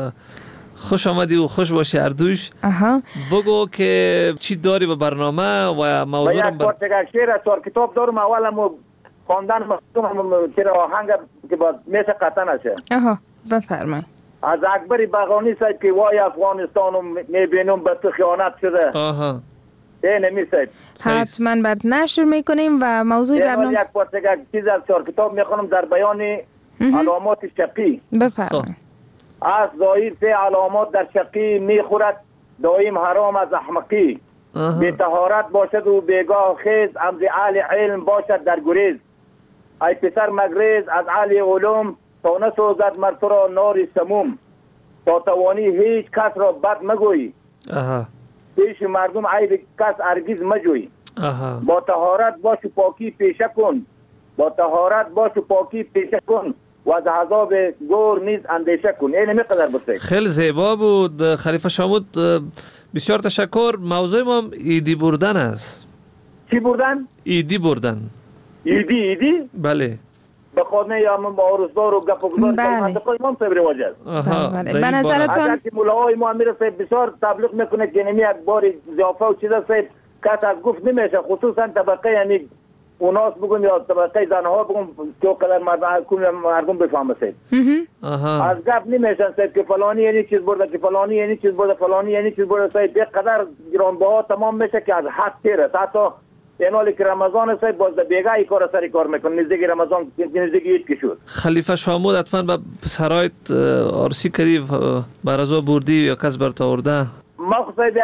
خوش آمدی و خوش باشی اردوش. بگو که چی داری به برنامه و موضوع
رو بر... یک شعر از چهار کتاب دارم. اولم خواندن مخصوصم چرا آهنگ که با میشه قطع نشه.
آها بفرمایید.
از اکبر بغانی صاحب که وای افغانستانو میبینم به تو خیانت شده.
آها
این نمی صاحب
حتما برد نشر میکنیم و موضوع برنامه
یک پارت یک چیز از چهار کتاب میخونم در بیان علامات شقی.
بفرمایید.
از ظاهر سه علامات در شقی میخورد دائم حرام از احمقی. بی طهارت باشد و بیگاه خیز امز عالی علم باشد در گریز. ای پسر مگریز از عالی علوم تا نسوزد مر تو را نار سموم. تا توانی هیچ کس را بد مگوی. پیش مردم عیب کس هرگز مجوی. با طهارت باش و پاکی پیشه کن. با طهارت باش و پاکی پیشه کن و از عذاب گور نیز اندیشه کن. این میقدر بسید.
خیلی زیبا بود خلیفه شامود، بسیار تشکر. موضوع ما ایدی بردن است.
چی بردن؟
ایدی بردن.
ایدی ایدی؟
بله.
به خانه یا من با عرضدار و گپ و گذار منطقه امام صاحب رواج است.
بله. به نظرتون
اگر که ملاهای ما امیر صاحب بسیار تبلیغ میکنه که نمی یک بار ضیافه و چیزا صاحب کس از گفت نمیشه، خصوصا طبقه یعنی اوناس بگم یا طبقه زنها بگم که قدر مردم کل مردم بفهمه صاحب. از گپ نمیشن صاحب که فلانی یعنی چیز برده که فلانی یعنی چیز برده فلانی یعنی چیز برده صاحب یک قدر گرانبها تمام میشه که از حد تیره. حتی این حالی که رمضان است باز در بیگاه ای کار سری کار میکنه. نزدیک رمضان نزدیک عید که شد
خلیفه شامود حتما به پسرایت عروسی کردی برازو بردی یا کس برت آورده؟
ما خود یک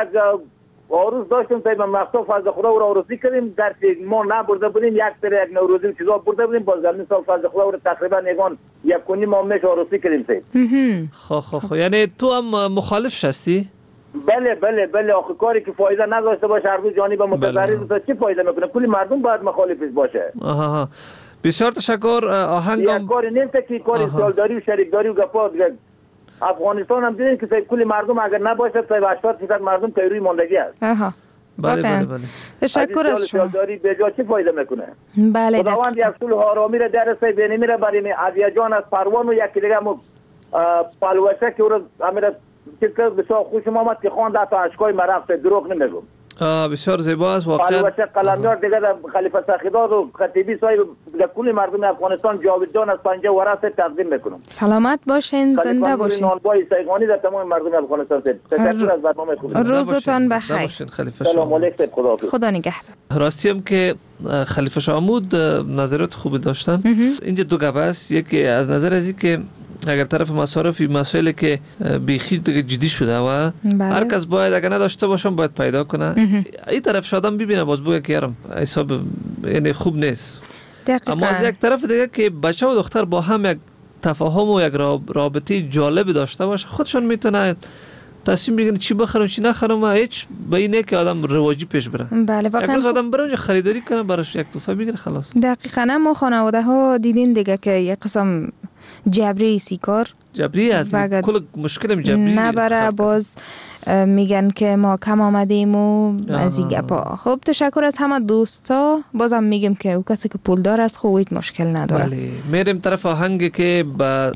عروس داشتیم صاحب مخصوص فضل خدا رو عروسی کردیم در ما نبرده بودیم یک سری یک نوروزی چیزا برده بودیم باز گرمی سال فضل خدا رو تقریبا یگان یک کنی ما میش عروسی کردیم صاحب.
خب خب خب یعنی تو هم مخالف هستی؟
بله بله بله آخه کاری که فایده نداشته باشه هر روز جانب متضرر بله. چی فایده میکنه؟ کلی مردم باید مخالفش باشه.
آها بسیار تشکر. آهنگم
یک کاری نیست که کاری سالداری و شریکداری و گپا افغانستان هم دیدین که کلی مردم اگر نباشه تا هشتاد درصد مردم پیروی ماندگی است.
آها
بله بله بله.
تشکر از شما.
سالداری به جا چی فایده میکنه؟
بله
خداوند یک صلح آرامی را در سه بین میره برای عزیز جان از پروان و یکی دیگه مو پالوشه که اون امیر چیز که بسیار خوش آمد که خوانده تا اشکای مرافت دروغ نمیگم.
آه بسیار زیبا است واقعا.
پالوشه قلمیار دیگه خلیفه سخیداد و خطیبی صاحب کل مردم افغانستان جاویدان از پنجه ورث تقدیم میکنم.
سلامت باشین زنده باشین.
نانبای سیغانی در تمام مردم افغانستان تشکر از برنامه خوب.
روزتان بخیر.
سلام علیکم خدا
خدا نگهدار.
راستی هم که خلیفه شامود نظرات خوبی داشتن. اینجا دو گپ است. یکی از نظر از که اگر طرف مصارفی مسائلی که بیخی جدی شده و بله. هر کس باید اگر نداشته باشم باید پیدا کنه. این طرف شادم ببینه باز بگه که یارم حساب یعنی خوب نیست. دقیقا. اما از یک طرف دیگه که بچه و دختر با هم یک تفاهم و یک رابطه جالب داشته باشه خودشون میتونه تصمیم بگیرن چی بخرم چی نخرم و هیچ به اینه که آدم رواجی پیش بره.
بله واقعا
یک آدم بره اونجا خریداری کنه براش یک تحفه بگیره خلاص.
دقیقاً ما خانواده ها دیدین دیگه که یک قسم جبری سیکار
جبری است کل مشکل جبری
نبره باز میگن که ما کم آمدیم و از این گپا. خب تشکر از همه دوستا بازم میگم که او کسی که پولدار است خب هیچ مشکل نداره.
بله میریم طرف آهنگی که با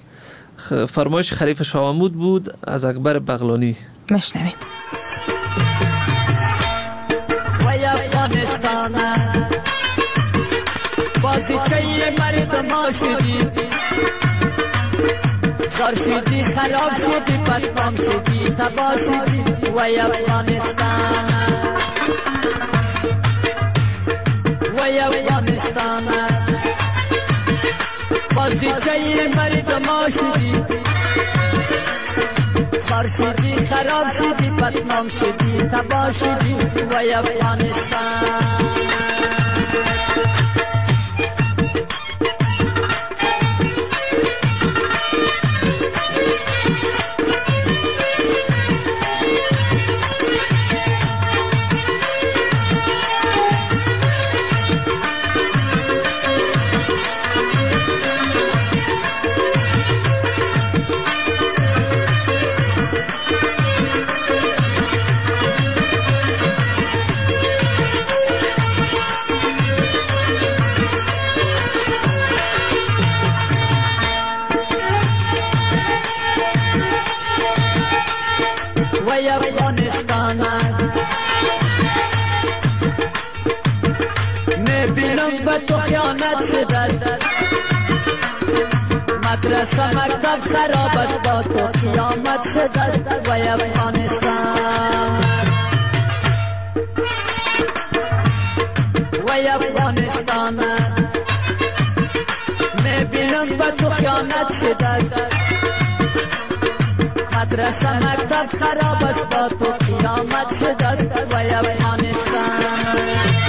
فرمایش خلیفه شامود بود از اکبر بغلانی
مشنویم.
وای افغانستان بازیچه مردم شدی زار شدی خراب شدی بدنام شدی تباه شدی وای افغانستان وای افغانستان بازیچه مردم شدی زار شدی خراب شدی بدنام شدی تباه شدی وای افغانستان تو خیانت شده است مدرسه مکتب خراب است با تو قیامت شده است وای افغانستان وای افغانستان میبینم با تو خیانت شده است مدرسه مکتب خراب است با تو قیامت شده است وای افغانستان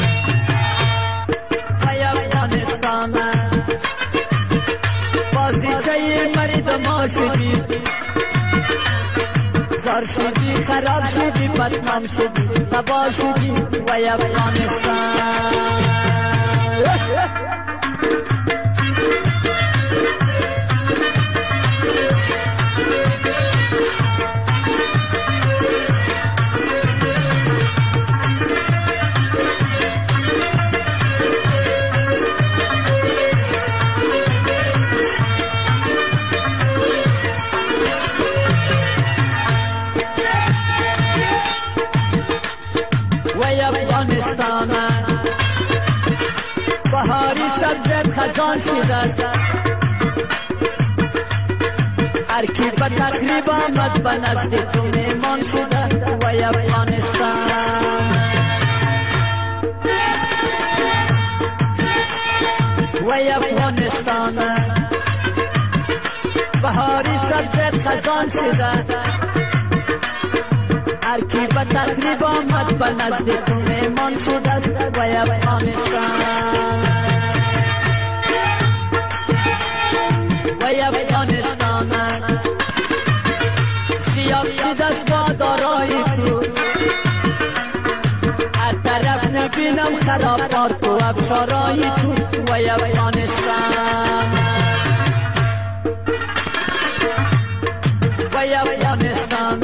بازیچه مردم شدی زار شدی خراب شدی بدنام شدی تباه شدی وای افغانستان بهاری سبزت خزان شده است هر کی به تخریب آمد به نزد تو میمان شده وای افغانستان
خزان شده هر کی به تقریب آمد به نزد تو میمان شده است وای افغانستان وای افغانستان سیاه شده است با دارای تو هر طرف نبینم خرابات و افشارای تو وای افغانستان وای افغانستان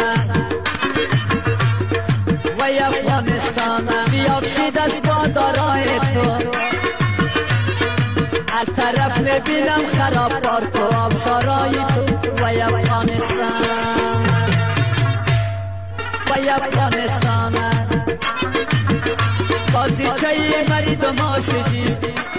وای افغانستان سیاه شده است با دارای تو هر طرف نبینم خرابات و افشارای تو وای افغانستان وای افغانستان بازیچه مرید ما شدی.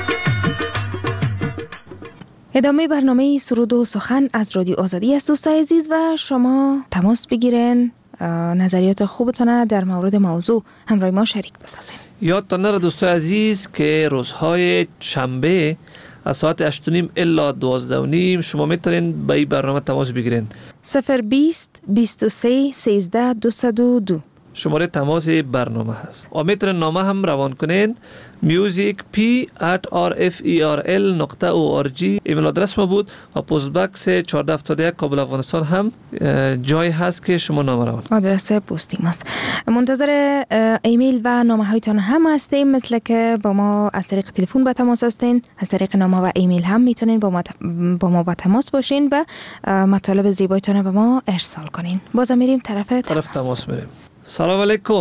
ادامه برنامه سرود و سخن از رادیو آزادی است دوستای عزیز و شما تماس بگیرین نظریات خوبتان در مورد موضوع همراه ما شریک بسازین.
یادتان نره دوستای عزیز که روزهای شنبه از ساعت هشت و نیم الا دوازده و نیم شما میتونین به این برنامه تماس بگیرین.
صفر بیست بیست و سه سیزده دوصد و دو
شماره تماس برنامه هست و میتونین نامه هم روان کنین music p at r f e r l نقطه او آر جی ایمیل آدرس ما بود و پست باکس چهارده هفتاد و یک کابل افغانستان هم جای هست که شما نامه روان
آدرس پستی ماست. منتظر ایمیل و نامه هایتان هم هستیم مثل که با ما از طریق تلفن به تماس هستین از طریق نامه و ایمیل هم میتونین با ما با ما با تماس باشین و مطالب زیبایتان به ما ارسال کنین. باز میریم طرف تماس
طرف تماس میریم. سلام علیکم.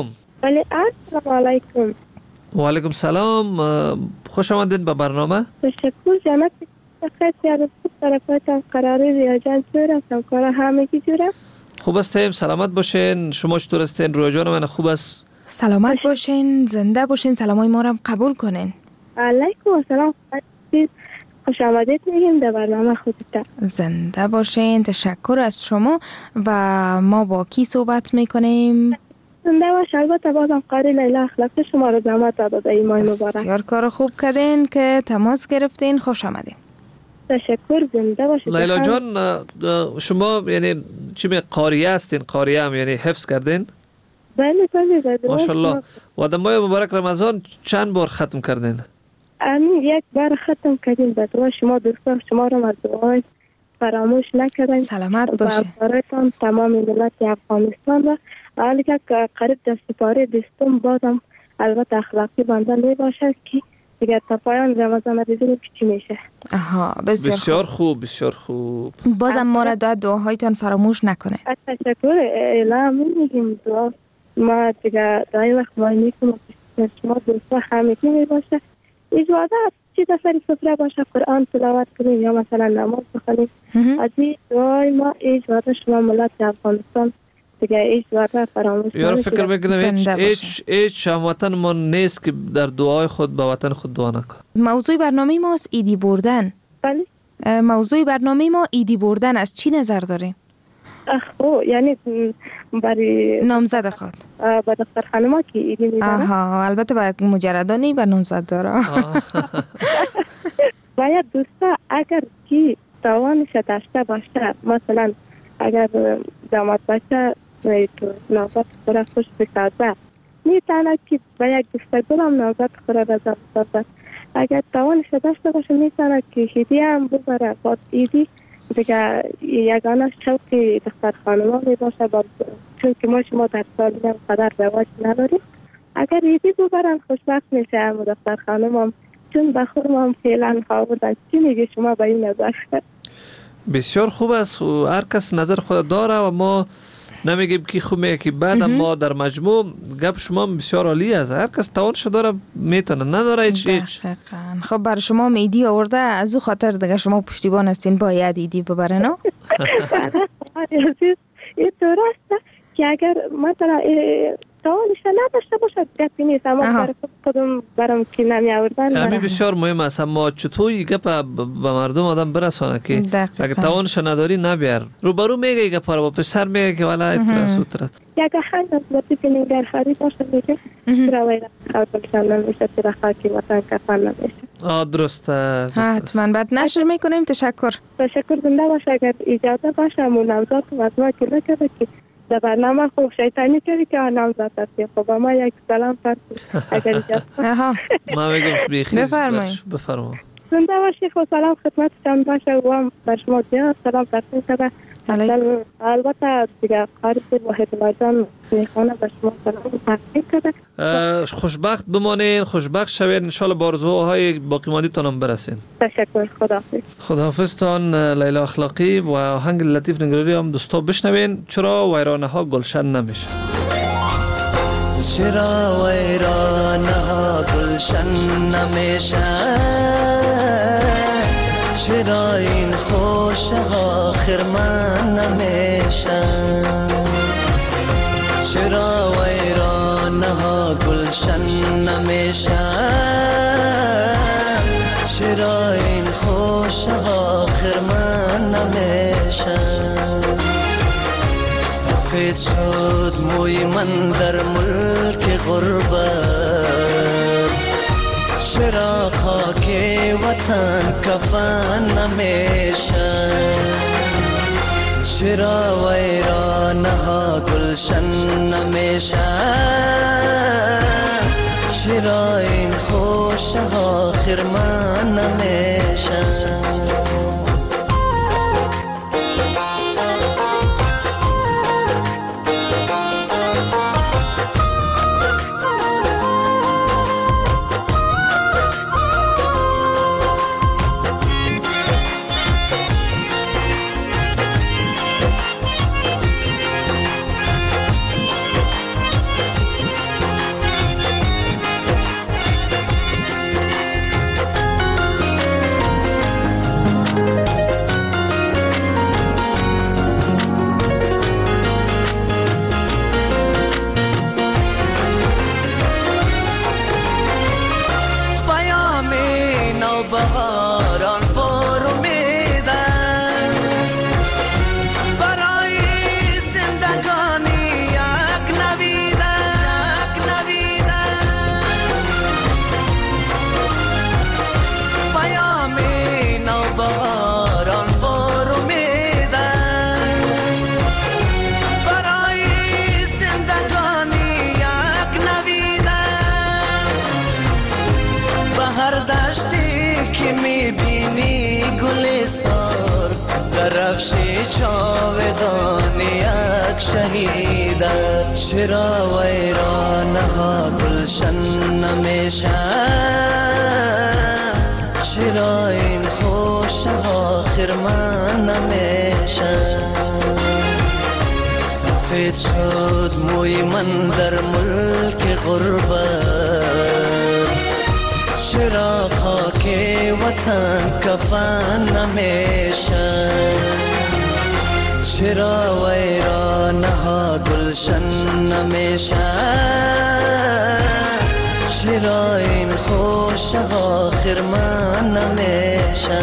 السلام علیکم.
و علیکم سلام. خوش آمدید به برنامه.
تشکر جناب. خیلی از طرفاتان قراره رویا جان چطور هستم؟ کارا همگی جوره؟
خوب هستیم، سلامت باشین. شما چطور هستین؟ رویا جان من خوب است.
سلامت باشین، زنده باشین، سلامای ما رو هم قبول کنین.
علیکم السلام. خوش آمدید میگیم در برنامه خودتان.
زنده باشین، تشکر از شما. و ما با کی صحبت میکنیم؟
زنده باش. البته بازم قاری لیلا اخلاق شما رو زحمت داده ای ماه مبارک.
بسیار کار خوب کردین که تماس گرفتین. خوش آمدین.
تشکر. زنده باشید
لیلا جان. شما یعنی چی می قاریه هستین؟ قاریه هم یعنی حفظ کردین؟
بله بله.
ماشاءالله. و در ماه مبارک رمضان چند بار ختم کردین؟
امین یک بار ختم کردیم. به دعا شما دوستان شما رو از دعای فراموش نکردین.
سلامت باشین.
برایتان تمام ملت افغانستان و حالی که قریب در سپاره بیستم بازم البته اخلاقی بنده می باشد که دیگر تا پایان رمضان ببینیم که چی میشه.
آها بسیار,
بسیار خوب. بسیار خوب.
بازم ما را دعا دعاهایتان فراموش نکنه.
تشکر. اعلام میگیم دعا ما دیگر دعای وقت ما میکنم که شما دوستا همگی می باشه. اجازه است چی دفعی سفره باشه قرآن تلاوت کنیم یا مثلا نماز بخونیم. از این دعای ما اجازه شما ملت افغانستان دیگه ایش وقت فراموش نکنید.
یارو فکر میکنم هیچ هیچ هیچ هموطن ما نیست که در دعای خود به وطن خود دعا نکنه.
موضوع برنامه ماست ایدی بردن.
بله.
موضوع برنامه ما ایدی بردن. از چی نظر دارین؟
خب یعنی برای
نامزد خود
با دختر خانما که ایدی میدن.
آها البته با مجردانی و نامزد داره.
باید دوستا اگر کی توانش داشته باشه مثلا اگر داماد باشه تو نامزد خورا خوش بسازه میتونه که با یک دختر هم نامزد خورا رضا بسازه. اگر توانش داشته باشه میتونه که هدیه هم ببره با ایدی دیگه یگانه شوق دختر خانما می باشه چون که ما شما در سالی هم قدر رواج نداریم. اگر ایدی ببرن خوشبخت میشه هم دختر خانم چون بخورم هم فعلا خوابودن. چی میگه شما با این نظر؟
بسیار خوب است. هر کس نظر خود داره و ما نمیگیم که خوب میگه که بعد ما در مجموع گپ شما بسیار عالی است. هر کس توانش داره میتونه نداره هیچ هیچ.
خب برای شما ایدی آورده از او خاطر دیگه شما پشتیبان هستین باید ایدی ببرن.
این درسته که اگر مثلا توانش نداشته باشد گپی نیست اما برای خودم برام که نمی آوردن.
همین بسیار مهم است. اما چطور این گپ به مردم آدم برسانه که اگر توانش نداری نبیار. روبرو میگه این گپ رو با پسر میگه که والا اترس اترس.
یک خیلی از وقتی که نگر خرید باشه میگه روی خاطرشان نمیشه تیره خاکی وطن کفن نمیشه.
آه درسته.
حتما بعد نشر میکنیم. تشکر.
تشکر. زنده باشه. اگر اجازه باشه همون نوزاد و از ما که نکرده که در برنامه خوب شیطانی کردی که نوزاد هستی. خب ما یک سلام فرسید اگر اجازه.
ما میگم بیخیز
بفرمایید.
بفرما.
زنده باشی. خب سلام خدمتتان باشه و هم بر شما زیاد سلام فرسید کرده. البته دیگه قارب واحد مردان میخوانه به شما سلام فرسید کرده.
خوشبخت بمانین، خوشبخت شوید، انشالله بارزوهای باقی ماندیتان هم برسین.
تشکر. خداحافظ.
خداحافظتان لیلا اخلاقی و آهنگ لطیف نگرانی هم دوستا بشنوین. چرا ویرانه ها گلشن نمیشه؟
چرا ویرانه ها گلشن نمیشه؟ چرا این خوشه ها خرمن نمیشه؟ چرا ویرانه ها گلشن نمیشه؟ چرا این خوشه ها خرمن نمیشه؟ سفید شد موی من در ملک غربت، چرا خاک وطن کفن نمیشه؟ چرا ویرانه ها گلشن نمیشه؟ چرا این خوشه ها خرمن نمیشه؟ چرا ویرانه ها گلشن نمیشه؟ چرا این خوشه ها خرمن نمیشه؟ سفید شد موی من در ملک غربت، چرا خاک وطن کفن نمیشه؟ چرا ویرانه ها گلشن نمیشه؟ چرا این خوشه ها خرمن نمیشه؟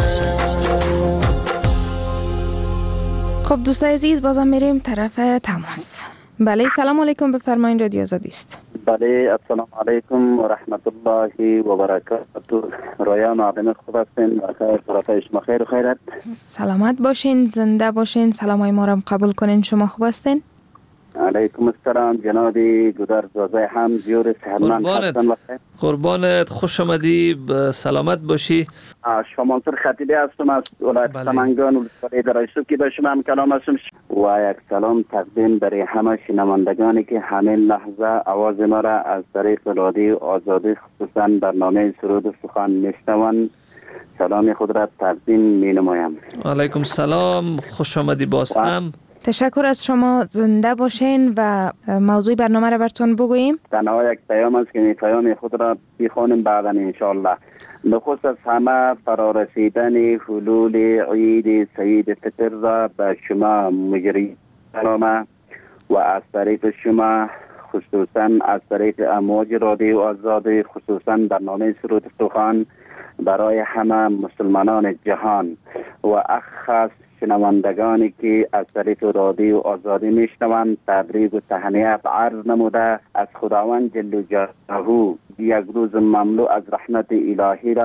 خب دوستای عزیز بازم میریم طرف تماس. بله سلام علیکم، بفرمایید رادیو آزادی است.
بله السلام علیکم و رحمت الله و برکاته. رایان عالم خوب هستین و خیر طرفای شما خیر و خیرت.
سلامت باشین، زنده باشین، سلامای ما را قبول کنین. شما خوب هستین؟
علیکم السلام جنابی گودر زازای هم جور سهمن هستن و خیر.
قربانت، خوش آمدی، سلامت باشی.
شما منصور خطیبی هستم از ولایت سمنگان و ولایت رایسوب که با شما هم کلام هستم و یک سلام تقدیم برای همه شنوندگانی که همین لحظه آواز ما را از طریق رادیو آزادی خصوصا برنامه سرود و سخن میشنوند. سلام خود را تقدیم می نمایم.
علیکم سلام، خوش آمدی باز هم.
تشکر از شما، زنده باشین و موضوع برنامه را براتون بگوییم.
تنها یک پیام است که این پیام خود را بخوانیم بعدا انشاءالله. نخست از همه فرارسیدن حلول عید سید فطر را به شما مجری برنامه و از طریق شما خصوصا از طریق امواج رادیو آزادی خصوصا برنامه سرود سخن برای همه مسلمانان جهان و اخص شنوندگانی که از طریق رادیو آزادی میشنوند تبریک و تهنیت عرض نموده از خداوند جل جلاله یک روز مملو از رحمت الهی را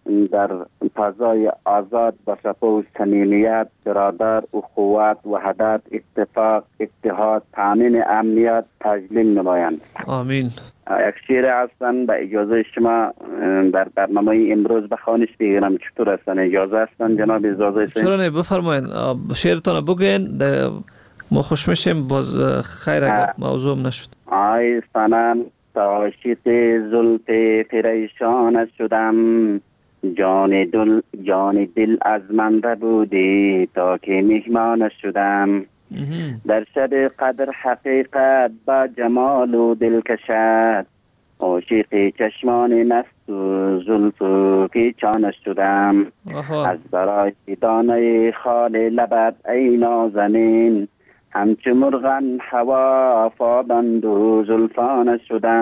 در فضای آزاد با صفا و صمیمیت، برادر، اخوت، وحدت، اتفاق، اتحاد، تامین امنیت تجلیل نمایند.
آمین.
یک شعر هستن به اجازه شما در برنامه امروز بخوانش بگیرم، چطور هستن؟ اجازه هستن جناب؟ اجازه هستن؟
چرا نه، بفرمایید شعرتان بگین، ما خوش میشیم. باز خیر اگر موضوع نشد.
آی سنم عاشق زلف پریشان شدم، جان دل جان دل از من بودی تا که مهمان شدم. در شب قدر حقیقت با جمال و دلکشت، عاشق چشمان مست و زلف پیچان شدم. از برای دانه خال لبت ای نازنین، همچو مرغان هوا فاضند و زلفان شدم.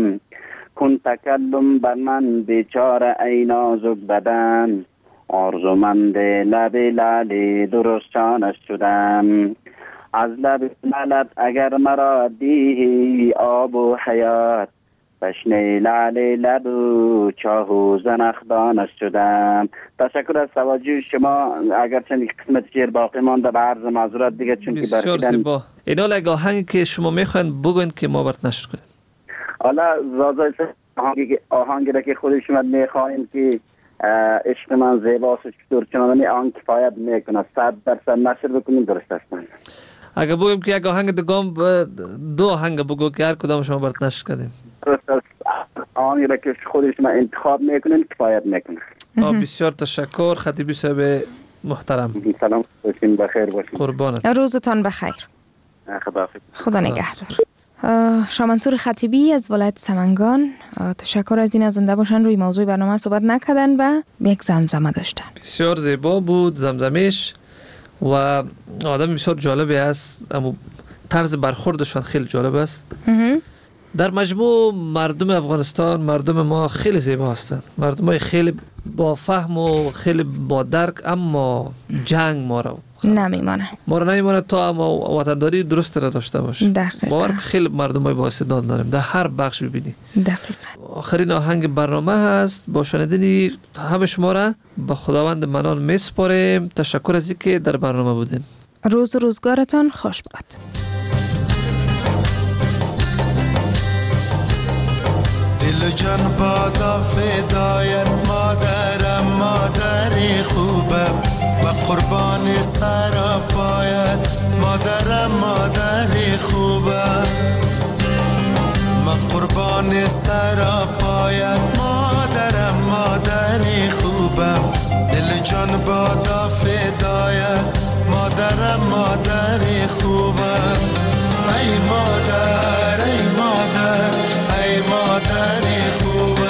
کن تکلم بر من بیچاره ای نازک بدن، آرزومند لب لعل درشتان شدم. از لب لعلت اگر مرا دیهی آب و حیات، تشنه لعل لب و چاه و زنخدان شدم. تشکر از توجه شما. اگر چند قسمت شعر باقی مانده به عرض معذرت دیگه، چون که
بسیار زیبا. اینا لگه آهنگی که شما میخواین بگوین که ما برات نشر کنیم.
حالا زازای آهنگی آهنگی را که خود شما میخواین که عشق من زیباست و چطور چنانی آن کفایت میکنه، صد درصد نشر بکنیم درست است.
اگه بگیم که یک آهنگ دگام دو آهنگ بگو که هر کدام شما برات نشر کنیم.
درست است. آهنگی را که خود شما انتخاب میکنین کفایت میکنه.
بسیار تشکر خطیبی صاحب محترم.
سلام باشین، بخیر باشین.
قربانت.
روزتان بخیر.
خداحافظ.
خدا نگهدار. شاه منصور خطیبی از ولایت سمنگان، تشکر از این از زنده باشن روی موضوع برنامه صحبت نکردن و یک زمزمه داشتن.
بسیار زیبا بود زمزمش و آدم بسیار جالبی است، اما طرز برخوردشان خیلی جالب است. در مجموع مردم افغانستان مردم ما خیلی زیبا هستند، مردم های خیلی با فهم و خیلی با درک، اما جنگ ما رو
نمیمانه
ما رو نمیمانه تا اما وطنداری درست را داشته باشه. باور خیلی مردم های با استعداد داریم در هر بخش ببینی.
دقیقاً.
آخرین آهنگ برنامه هست. با شنیدن همه شما را به خداوند منان میسپاریم. تشکر از اینکه در برنامه بودین.
روز و روزگارتان خوش باد.
دل و جان بادا فدایت مادرم، مادر خوبم و قربان سر پایت مادرم، مادر خوبم. ما قربان سر پایت مادرم، مادر خوبم. دل جان بادا فدایت مادرم، مادر خوبم. ای مادر ای مادر ای مادر خوبم.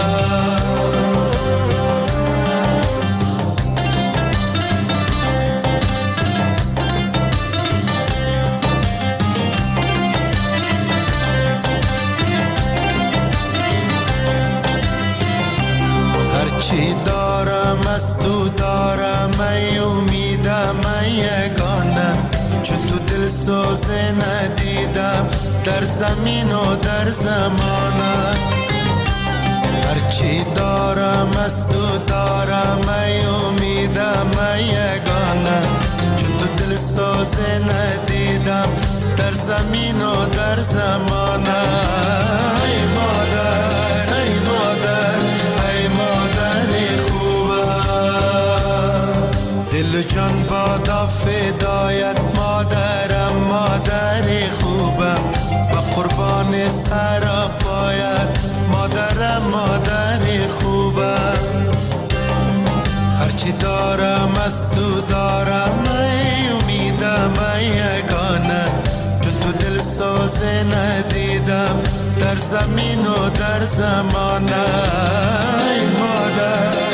هرچی دارم از تو دارم، ای امیدم ای یگانه، چون تو دل سوزه ندیدم در زمین و در زمانه. هرچی دارم از تو دارم، ای امیدم ای یگانه، چون تو دل سوزه ندیدم در زمین و در زمانه. ای مادر ای مادر ای مادر خوبم. دل و جان بادا فدایت مادرم، مادر خوبم. با قربان سر پایت مادرم، مادر خوبم. هرچی دارم از تو دارم، ای امیدم ای یگانه، چون تو دل سوزه ندیدم در زمین و در زمانه. ای مادر